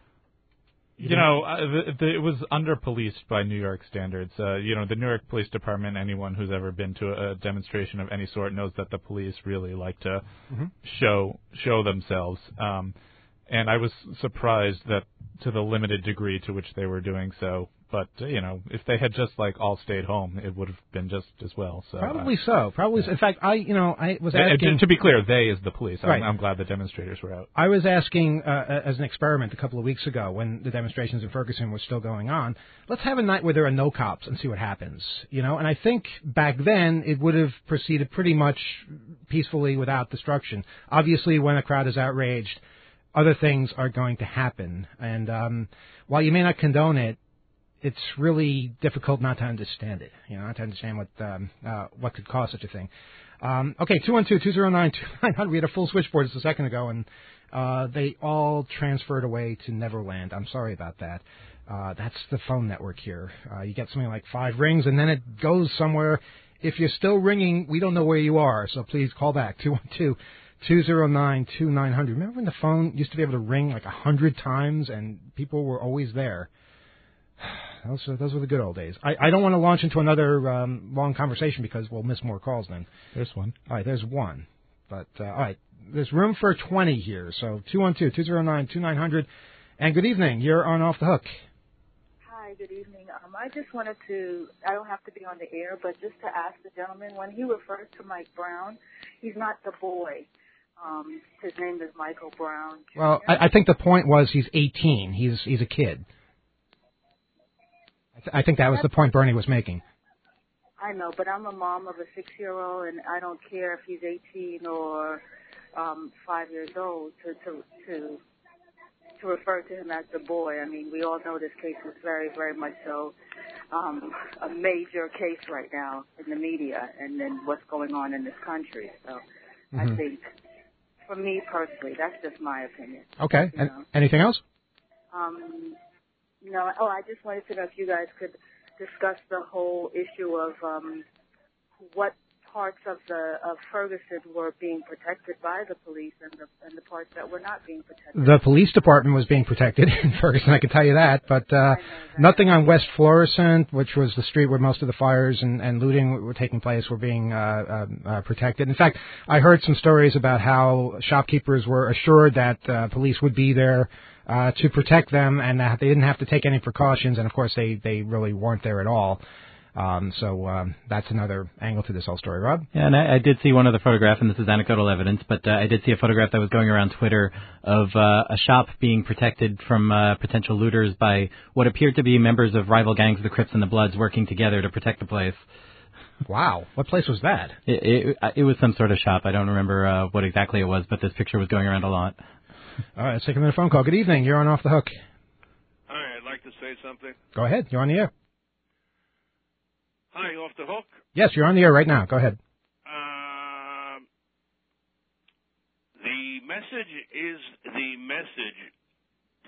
Speaker 5: you know, uh, the, the, it was under-policed by New York standards. Uh, you know, the New York Police Department, anyone who's ever been to a demonstration of any sort knows that the police really like to
Speaker 2: mm-hmm.
Speaker 5: show show themselves. Um, and I was surprised that to the limited degree to which they were doing so. But, uh, you know, if they had just, like, all stayed home, it would have been just as well. So
Speaker 2: Probably
Speaker 5: uh,
Speaker 2: so. Probably. So. In fact, I, you know, I was
Speaker 5: and,
Speaker 2: asking...
Speaker 5: and to be clear, they is the police.
Speaker 2: Right.
Speaker 5: I'm, I'm glad the demonstrators were out.
Speaker 2: I was asking, uh, as an experiment a couple of weeks ago when the demonstrations in Ferguson were still going on, let's have a night where there are no cops and see what happens, you know? And I think back then it would have proceeded pretty much peacefully without destruction. Obviously, when a crowd is outraged, other things are going to happen. And um, while you may not condone it, it's really difficult not to understand it, you know, not to understand what um, uh, what could cause such a thing. Um, okay, two one two, two zero nine, two nine zero zero. We had a full switchboard just a second ago, and uh, they all transferred away to Neverland. I'm sorry about that. Uh, that's the phone network here. Uh, you get something like five rings, and then it goes somewhere. If you're still ringing, we don't know where you are, so please call back, two one two, two zero nine, two nine zero zero. Remember when the phone used to be able to ring like a hundred times, and people were always there? Those are, those were the good old days. I, I don't want to launch into another um, long conversation because we'll miss more calls then.
Speaker 5: There's one.
Speaker 2: All right, there's one. But, uh, all right, there's room for twenty here. So two one two, two zero nine, two nine zero zero. And good evening. You're on Off the Hook.
Speaker 6: Hi, good evening. Um, I just wanted to, I don't have to be on the air, but just to ask the gentleman, when he refers to Mike Brown, he's not the boy. Um, his name is Michael Brown Junior
Speaker 2: Well, I, I think the point was he's eighteen. He's he's a kid. I think that was the point Bernie was making.
Speaker 6: I know, but I'm a mom of a six-year-old, and I don't care if he's eighteen or um, five years old to, to to to refer to him as the boy. I mean, we all know this case is very, very much so um, a major case right now in the media and then what's going on in this country. So mm-hmm. I think, for me personally, that's just my opinion.
Speaker 2: Okay. And anything else?
Speaker 6: Um. No, oh, I just wanted to know if you guys could discuss the whole issue of um, what parts of the of Ferguson were being protected by the police and the and the parts that were not being protected.
Speaker 2: The police department was being protected in Ferguson, I can tell you that, but uh, nothing on West Florissant, which was the street where most of the fires and, and looting were taking place, were being uh, uh, uh, protected. In fact, I heard some stories about how shopkeepers were assured that uh, police would be there Uh, to protect them, and that they didn't have to take any precautions, and of course they, they really weren't there at all. Um, so um, that's another angle to this whole story. Rob?
Speaker 3: Yeah, and I, I did see one other photograph, and this is anecdotal evidence, but uh, I did see a photograph that was going around Twitter of uh, a shop being protected from uh, potential looters by what appeared to be members of rival gangs of the Crips and the Bloods working together to protect the place.
Speaker 2: Wow. What place was that?
Speaker 3: It, it, it was some sort of shop. I don't remember uh, what exactly it was, but this picture was going around a lot.
Speaker 2: All right, let's take another phone call. Good evening. You're on Off the Hook.
Speaker 7: Hi, I'd like to say something.
Speaker 2: Go ahead. You're on the air.
Speaker 7: Hi, Off the Hook?
Speaker 2: Yes, you're on the air right now. Go ahead.
Speaker 7: Um, the message is the message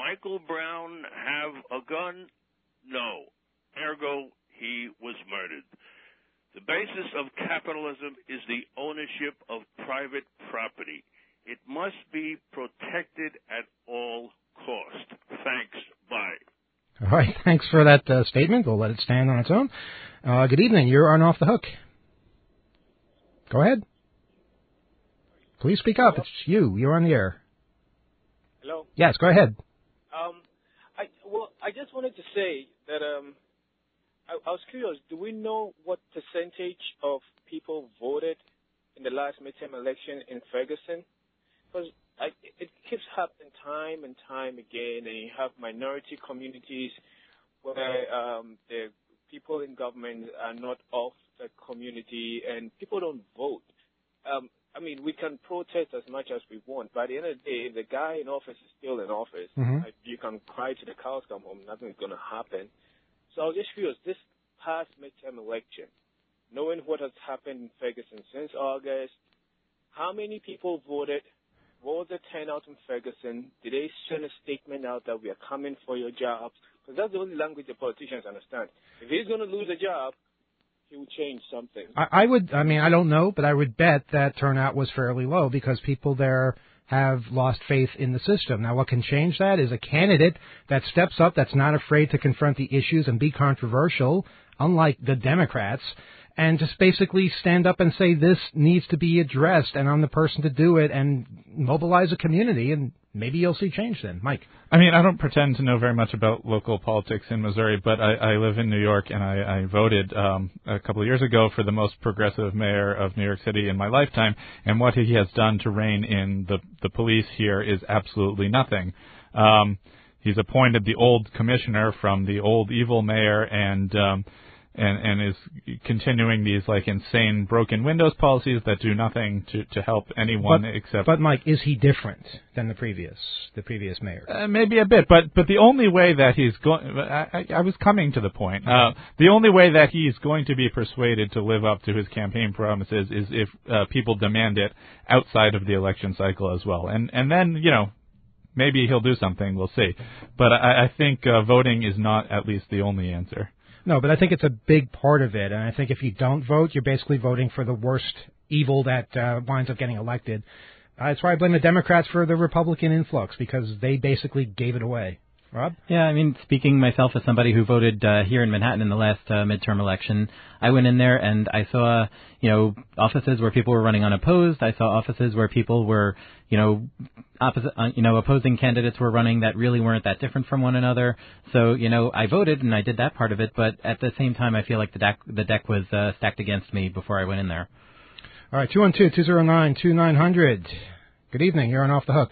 Speaker 7: Michael Brown have a gun? No. Ergo, he was murdered. The basis of capitalism is the ownership of private property. It must be protected at all cost. Thanks. Bye.
Speaker 2: All right. Thanks for that uh, statement. We'll let it stand on its own. Uh, good evening. You're on Off the Hook. Go ahead. Please speak up.
Speaker 8: Hello?
Speaker 2: It's you. You're on the air.
Speaker 8: Hello?
Speaker 2: Yes, go ahead.
Speaker 8: Um, I well, I just wanted to say that um, I, I was curious. Do we know what percentage of people voted in the last midterm election in Ferguson? Because I, it keeps happening time and time again, and you have minority communities where um, the people in government are not of the community, and people don't vote. Um, I mean, we can protest as much as we want, but at the end of the day, if the guy in office is still in office,
Speaker 2: Mm-hmm.
Speaker 8: like, you can cry to the cows come home, nothing's going to happen. So I was just curious, this past midterm election, knowing what has happened in Ferguson since August, how many people voted? What was the turnout in Ferguson? Did they send a statement out that we are coming for your jobs? Because that's the only language the politicians understand. If he's going to lose a job, he will change something.
Speaker 2: I, I would, I mean, I don't know, but I would bet that turnout was fairly low because people there have lost faith in the system. Now, what can change that is a candidate that steps up, that's not afraid to confront the issues and be controversial, unlike the Democrats, and just basically stand up and say this needs to be addressed, and I'm the person to do it, and mobilize a community, and maybe you'll see change then. Mike.
Speaker 5: I mean, I don't pretend to know very much about local politics in Missouri, but I, I live in New York, and I, I voted um, a couple of years ago for the most progressive mayor of New York City in my lifetime, and what he has done to rein in the, the police here is absolutely nothing. Um, he's appointed the old commissioner from the old evil mayor, and um, and, and is continuing these like insane broken windows policies that do nothing to, to help anyone
Speaker 2: but,
Speaker 5: except.
Speaker 2: But Mike, is he different than the previous the previous mayor?
Speaker 5: Uh, maybe a bit, but but the only way that he's going, I, I was coming to the point. Uh, the only way that he's going to be persuaded to live up to his campaign promises is if uh, people demand it outside of the election cycle as well, and and then you know. Maybe he'll do something. We'll see. But I, I think uh, voting is not at least the only answer.
Speaker 2: No, but I think it's a big part of it. And I think if you don't vote, you're basically voting for the worst evil that uh, winds up getting elected. Uh, that's why I blame the Democrats for the Republican influx, because they basically gave it away. Rob?
Speaker 3: Yeah, I mean, speaking myself as somebody who voted uh, here in Manhattan in the last uh, midterm election, I went in there and I saw, you know, offices where people were running unopposed. I saw offices where people were, you know, opposite, uh, you know, opposing candidates were running that really weren't that different from one another. So, you know, I voted and I did that part of it, but at the same time, I feel like the deck the deck was uh, stacked against me before I went in there.
Speaker 2: All right, two one two, two zero nine, two nine zero zero. Good evening. You're on Off the Hook.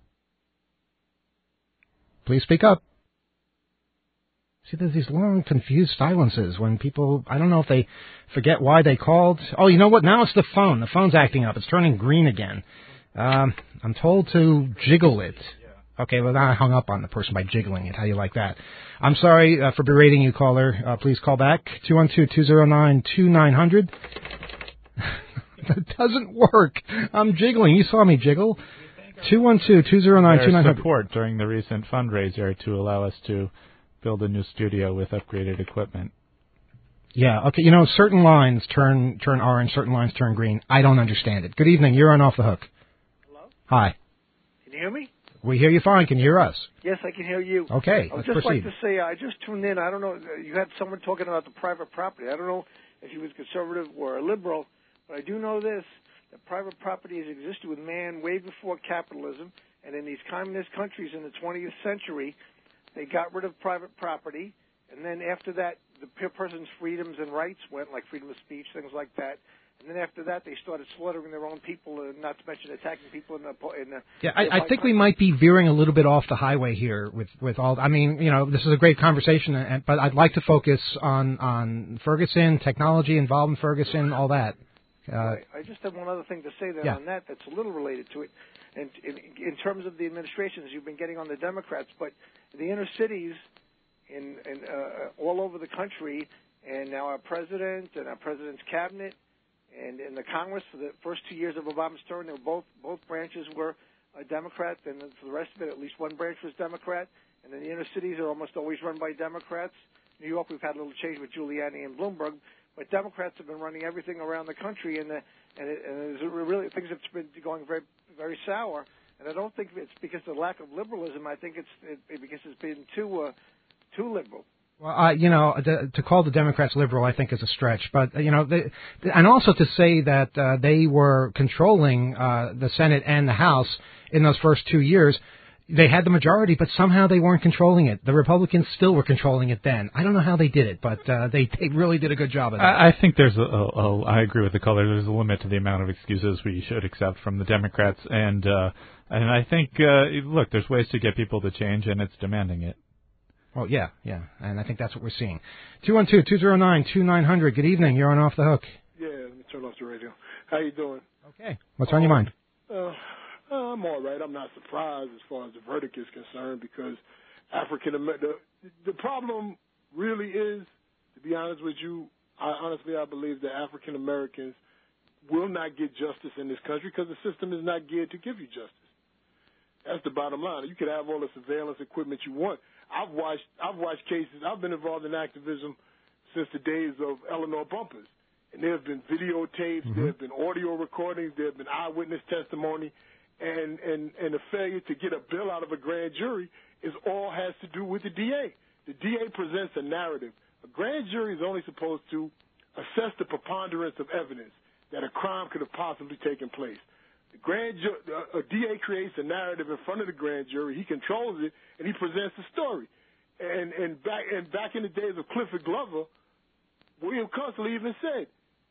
Speaker 2: Please speak up. See, there's these long, confused silences when people, I don't know if they forget why they called. Oh, you know what? Now it's the phone. The phone's acting up. It's turning green again. Um, I'm told to jiggle it. Okay, well, now I hung up on the person by jiggling it. How do you like that? I'm sorry uh, for berating you, caller. Uh, please call back. two one two, two zero nine, two nine zero zero. That doesn't work. I'm jiggling. You saw me jiggle. two one two, two zero nine, two nine zero zero.
Speaker 5: Support during the recent fundraiser to allow us to build a new studio with upgraded equipment.
Speaker 2: Yeah, okay. You know, certain lines turn turn orange, certain lines turn green. I don't understand it. Good evening. You're on Off the Hook.
Speaker 9: Hello?
Speaker 2: Hi.
Speaker 9: Can you hear me?
Speaker 2: We hear you fine. Can you hear us?
Speaker 9: Yes, I can hear you.
Speaker 2: Okay,
Speaker 9: I would
Speaker 2: let's
Speaker 9: just
Speaker 2: proceed.
Speaker 9: like to say, I just tuned in. I don't know, you had someone talking about the private property. I don't know if he was conservative or a liberal, but I do know this, that private property has existed with man way before capitalism, and in these communist countries in the twentieth century, they got rid of private property, and then after that, the person's freedoms and rights went, like freedom of speech, things like that. And then after that, they started slaughtering their own people, and not to mention attacking people in the... In the
Speaker 2: yeah, I, I think we might be veering a little bit off the highway here with, with all... I mean, you know, this is a great conversation, and, but I'd like to focus on, on Ferguson, technology involved in Ferguson, all that. Uh,
Speaker 9: I just have one other thing to say there
Speaker 2: yeah.
Speaker 9: on that that's a little related to it. And in, in terms of the administrations, you've been getting on the Democrats, but the inner cities in, in uh, all over the country, and now our president and our president's cabinet and in the Congress for the first two years of Obama's term, they were both both branches were a Democrat, and then for the rest of it, at least one branch was Democrat. And then the inner cities are almost always run by Democrats. New York, we've had a little change with Giuliani and Bloomberg, but Democrats have been running everything around the country, and the, and, it, and it's really things have been going very very sour. And I don't think it's because of the lack of liberalism. I think it's it, because it's been too uh, too liberal.
Speaker 2: Well, uh, you know, the, to call the Democrats liberal, I think, is a stretch. But, you know, they, and also to say that uh, they were controlling uh, the Senate and the House in those first two years, they had the majority, but somehow they weren't controlling it. The Republicans still were controlling it then. I don't know how they did it, but uh, they, they really did a good job of that.
Speaker 5: I, I think there's a, a, a, I agree with the caller, there's a limit to the amount of excuses we should accept from the Democrats. And, uh, and I think, uh, look, there's ways to get people to change, and it's demanding it.
Speaker 2: Oh, yeah, yeah, and I think that's what we're seeing. two one two, two zero nine, two nine zero zero. Good evening. You're on Off the Hook.
Speaker 10: Yeah, let me turn off the radio. How you doing?
Speaker 2: Okay. What's on your mind?
Speaker 10: Uh, I'm all right. I'm not surprised as far as the verdict is concerned because African American. The, the problem really is, to be honest with you, I, honestly I believe that African Americans will not get justice in this country because the system is not geared to give you justice. That's the bottom line. You can have all the surveillance equipment you want. I've watched I've watched cases. I've been involved in activism since the days of Eleanor Bumpers. And there have been videotapes, mm-hmm. there have been audio recordings, there have been eyewitness testimony, and, and, and the failure to get a bill out of a grand jury is all has to do with the D A. The D A presents a narrative. A grand jury is only supposed to assess the preponderance of evidence that a crime could have possibly taken place. The grand ju- a D A creates a narrative in front of the grand jury. He controls it, and he presents the story. And and back and back in the days of Clifford Glover, William Constantly even said,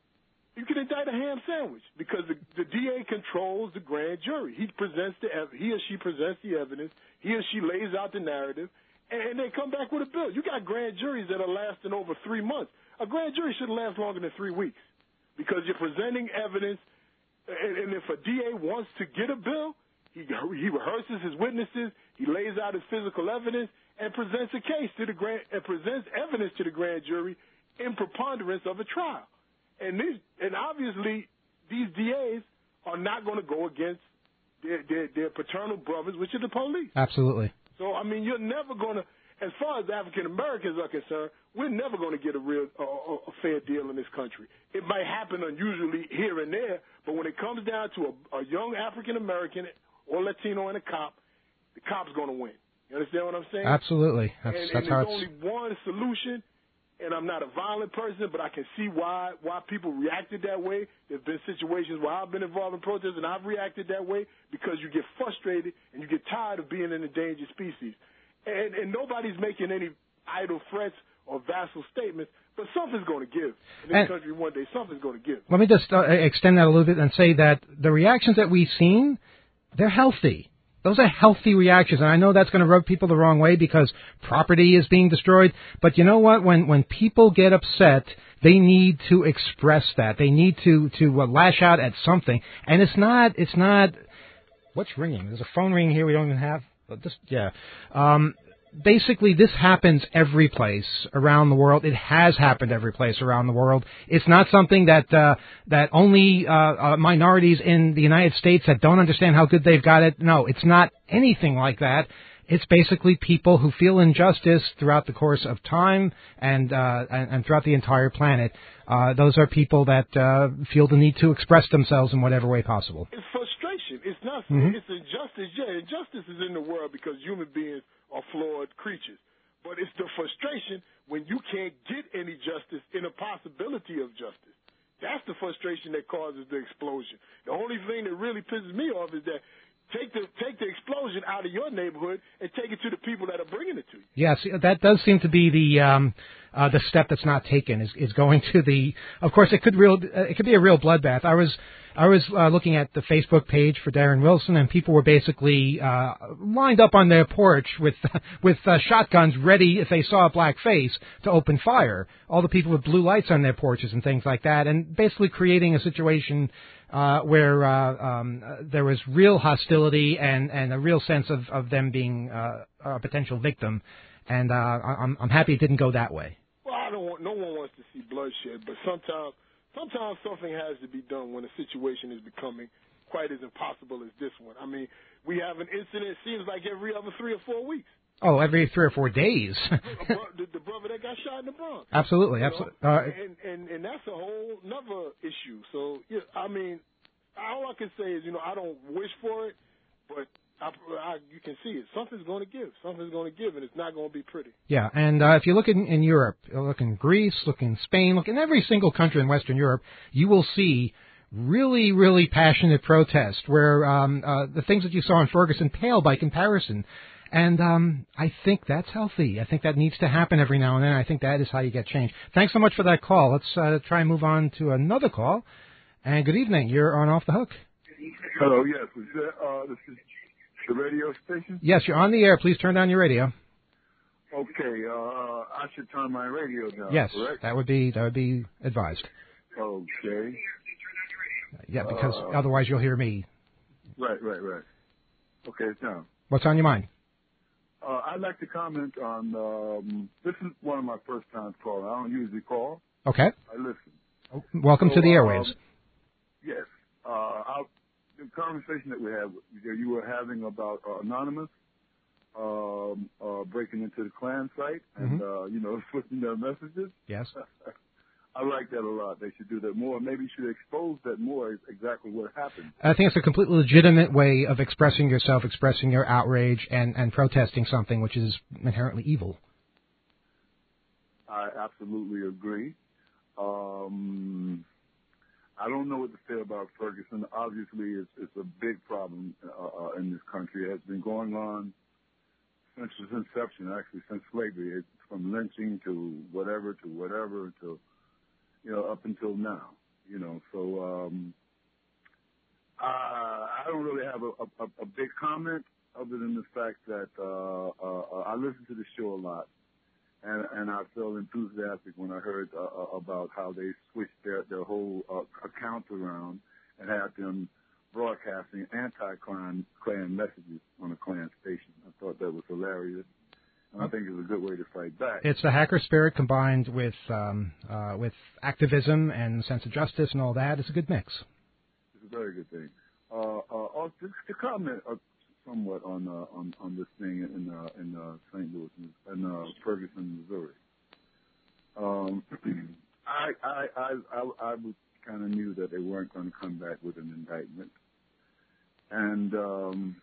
Speaker 10: you can indict a ham sandwich because the, the D A controls the grand jury. He presents the ev- he or she presents the evidence. He or she lays out the narrative, and, and they come back with a bill. You got grand juries that are lasting over three months. A grand jury shouldn't last longer than three weeks because you're presenting evidence. And, and if a D A wants to get a bill, he he rehearses his witnesses, he lays out his physical evidence, and presents a case to the grand and presents evidence to the grand jury in preponderance of a trial. And these and obviously these D As are not going to go against their, their their paternal brothers, which are the police.
Speaker 2: Absolutely.
Speaker 10: So I mean, you're never going to. As far as African Americans are concerned, we're never going to get a real a, a fair deal in this country. It might happen unusually here and there, but when it comes down to a, a young African American or Latino and a cop, the cop's going to win. You understand what I'm saying?
Speaker 2: Absolutely. That's,
Speaker 10: and,
Speaker 2: that's
Speaker 10: and
Speaker 2: how
Speaker 10: there's
Speaker 2: it's...
Speaker 10: only one solution, and I'm not a violent person, but I can see why why people reacted that way. There's been situations where I've been involved in protests, and I've reacted that way because you get frustrated and you get tired of being an endangered species. And, and nobody's making any idle threats or vassal statements, but something's going to give in this
Speaker 2: and
Speaker 10: country one day. Something's going to give.
Speaker 2: Let me just uh, extend that a little bit and say that the reactions that we've seen, they're healthy. Those are healthy reactions, and I know that's going to rub people the wrong way because property is being destroyed. But you know what? When when people get upset, they need to express that. They need to to uh, lash out at something. And it's not it's not. What's ringing? There's a phone ringing here we don't even have. But this, yeah. Um, basically, this happens every place around the world. It has happened every place around the world. It's not something that uh, that only uh, uh, minorities in the United States that don't understand how good they've got it. No, it's not anything like that. It's basically people who feel injustice throughout the course of time and uh, and, and throughout the entire planet. Uh, those are people that uh, feel the need to express themselves in whatever way possible.
Speaker 10: It's frustration. It's not.
Speaker 2: Mm-hmm.
Speaker 10: It's injustice. Yeah, injustice is in the world because human beings are flawed creatures. But it's the frustration when you can't get any justice in a possibility of justice. That's the frustration that causes the explosion. The only thing that really pisses me off is that Take the take the explosion out of your neighborhood and take it to the people that are bringing it to you.
Speaker 2: Yes, that does seem to be the um, uh, the step that's not taken. Is, is going to the. Of course, it could real uh, it could be a real bloodbath. I was I was uh, looking at the Facebook page for Darren Wilson, and people were basically uh, lined up on their porch with with uh, shotguns ready if they saw a black face to open fire. All the people with blue lights on their porches and things like that, and basically creating a situation. Uh, where uh, um, uh, there was real hostility and, and a real sense of, of them being uh, a potential victim, and uh, I'm, I'm happy it didn't go that way.
Speaker 10: Well, I don't want. No one wants to see bloodshed, but sometimes, sometimes something has to be done when a situation is becoming quite as impossible as this one. I mean, we have an incident. It seems like every other three or four weeks.
Speaker 2: Oh, every three or four days.
Speaker 10: the, the brother that got shot in the Bronx.
Speaker 2: Absolutely, absolutely. Uh,
Speaker 10: and, and and that's a whole another issue. So yeah, I mean, all I can say is, you know, I don't wish for it, but I, I, you can see it. Something's going to give. Something's going to give, and it's not going to be pretty.
Speaker 2: Yeah, and uh, if you look in, in Europe, look in Greece, look in Spain, look in every single country in Western Europe, you will see really, really passionate protest where um, uh, the things that you saw in Ferguson pale by comparison. And um, I think that's healthy. I think that needs to happen every now and then. I think that is how you get change. Thanks so much for that call. Let's uh, try and move on to another call. And good evening. You're on Off the Hook.
Speaker 11: Hello, yes. Is that, uh, this is the radio station?
Speaker 2: Yes, you're on the air. Please turn down your radio.
Speaker 11: Okay, uh, I should turn my radio down,
Speaker 2: yes,
Speaker 11: correct?
Speaker 2: that would be that would be advised.
Speaker 11: Okay.
Speaker 2: Yeah, because
Speaker 11: uh,
Speaker 2: otherwise you'll hear me.
Speaker 11: Right, right, right. Okay, it's down.
Speaker 2: What's on your mind?
Speaker 11: Uh, I'd like to comment on, um, this is one of my first times calling. I don't usually call.
Speaker 2: Okay.
Speaker 11: I listen.
Speaker 2: Oh, welcome
Speaker 11: so,
Speaker 2: to the airwaves.
Speaker 11: Um, yes. Uh, I'll, the conversation that we had, you were having about uh, Anonymous um, uh, breaking into the Klan site and,
Speaker 2: mm-hmm.
Speaker 11: uh, you know, switching their messages.
Speaker 2: Yes.
Speaker 11: I like that a lot. They should do that more. Maybe you should expose that more, exactly what happened.
Speaker 2: I think it's a completely legitimate way of expressing yourself, expressing your outrage, and, and protesting something which is inherently evil.
Speaker 11: I absolutely agree. Um, I don't know what to say about Ferguson. Obviously, it's, it's a big problem uh, uh, in this country. It has been going on since its inception, actually, since slavery. It's from lynching to whatever to whatever to... you know, up until now, you know, so um, uh, I don't really have a, a, a big comment other than the fact that uh, uh, I listen to the show a lot, and, and I felt enthusiastic when I heard uh, about how they switched their, their whole uh, account around and had them broadcasting anti-Klan Klan messages on a Klan station. I thought that was hilarious. I think it's a good way to fight back.
Speaker 2: It's the hacker spirit combined with um, uh, with activism and sense of justice and all that. It's a good mix.
Speaker 11: It's a very good thing. Uh, uh, to, to comment uh, somewhat on uh, on on this thing in uh, in uh, Saint Louis and uh, Ferguson, Missouri. Um, I I I I, I kind of knew that they weren't going to come back with an indictment, and um,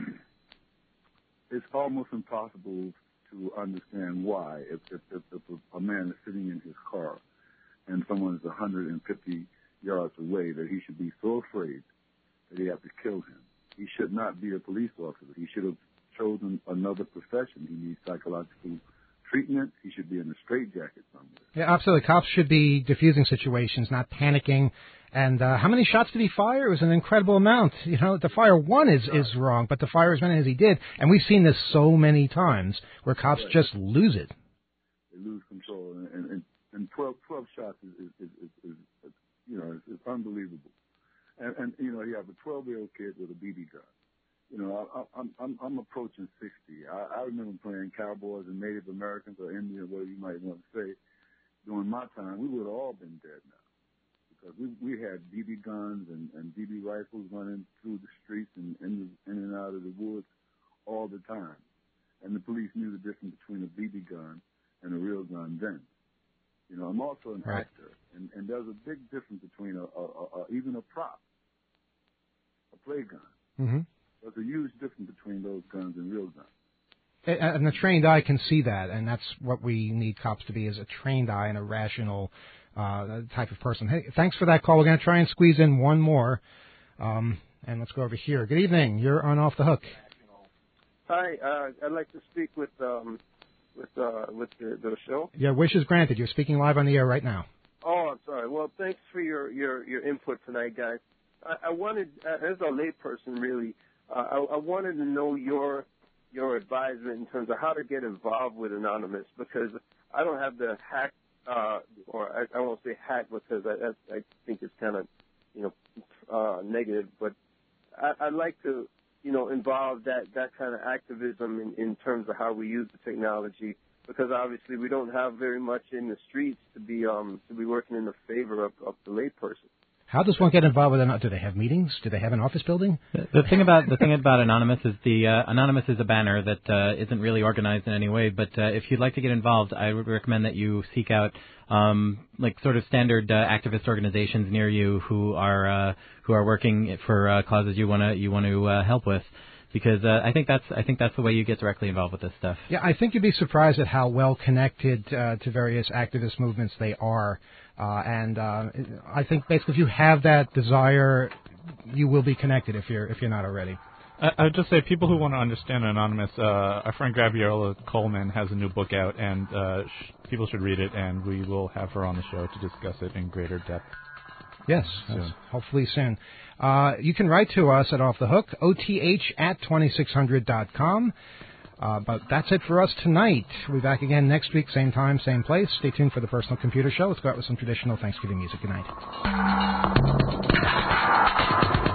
Speaker 11: it's almost impossible to understand why, if, if, if, if a man is sitting in his car and someone is one hundred fifty yards away, that he should be so afraid that he has to kill him. He should not be a police officer. He should have chosen another profession. He needs psychological treatment. He should be in a straitjacket somewhere.
Speaker 2: Yeah, absolutely. Cops should be diffusing situations, not panicking. And uh, how many shots did he fire? It was an incredible amount. You know, to fire one is, is wrong, but to fire as many as he did. And we've seen this so many times where cops
Speaker 11: right.
Speaker 2: just lose it.
Speaker 11: They lose control. And, and, and twelve, twelve shots is, is, is, is, is you know, it's, it's unbelievable. And, and, you know, you have a twelve-year-old kid with a B B gun. You know, I, I'm, I'm, I'm approaching sixty. I, I remember playing cowboys and Native Americans or Indian, whatever you might want to say. During my time, we would have all been dead now. Because we, we had B B guns and, and B B rifles running through the streets and in, the, in and out of the woods all the time. And the police knew the difference between a B B gun and a real gun then. You know, I'm also an
Speaker 2: right.
Speaker 11: actor, and, and there's a big difference between a, a, a, a even a prop, a play gun.
Speaker 2: Mm-hmm.
Speaker 11: There's a huge difference between those guns and real guns.
Speaker 2: And the trained eye can see that, and that's what we need cops to be, is a trained eye and a rational uh, type of person. Hey, thanks for that call. We're going to try and squeeze in one more, um, and let's go over here. Good evening. You're on Off the Hook.
Speaker 12: Hi. Uh, I'd like to speak with um, with uh, with the, the show.
Speaker 2: Your wish is granted. You're speaking live on the air right now.
Speaker 12: Oh, I'm sorry. Well, thanks for your, your, your input tonight, guys. I, I wanted, uh, as a layperson, really, uh, I, I wanted to know your your advisement in terms of how to get involved with Anonymous, because I don't have the hack, uh, or I, I won't say hack because I, I, I think it's kind of, you know, uh, negative, but I, I'd like to, you know, involve that, that kind of activism in, in terms of how we use the technology, because obviously we don't have very much in the streets to be um, to be working in the favor of, of the layperson.
Speaker 2: How does one get involved with Anonymous? Do they have meetings? Do they have an office building?
Speaker 3: The, the thing about the thing about Anonymous is the uh, Anonymous is a banner that uh, isn't really organized in any way. But uh, if you'd like to get involved, I would recommend that you seek out um, like sort of standard uh, activist organizations near you who are uh, who are working for uh, causes you want to you want to uh, help with. Because uh, I think that's I think that's the way you get directly involved with this stuff.
Speaker 2: Yeah, I think you'd be surprised at how well connected uh, to various activist movements they are, uh, and uh, I think basically if you have that desire, you will be connected if you're if you're not already.
Speaker 5: I, I would just say people who want to understand Anonymous, uh, our friend Gabriella Coleman has a new book out, and uh, sh- people should read it, and we will have her on the show to discuss it in greater depth.
Speaker 2: Yes,
Speaker 5: soon.
Speaker 2: hopefully soon. Uh, you can write to us at Off the Hook, O T H at twenty-six hundred dot com. Uh, but that's it for us tonight. We'll be back again next week, same time, same place. Stay tuned for the Personal Computer Show. Let's go out with some traditional Thanksgiving music. Good night.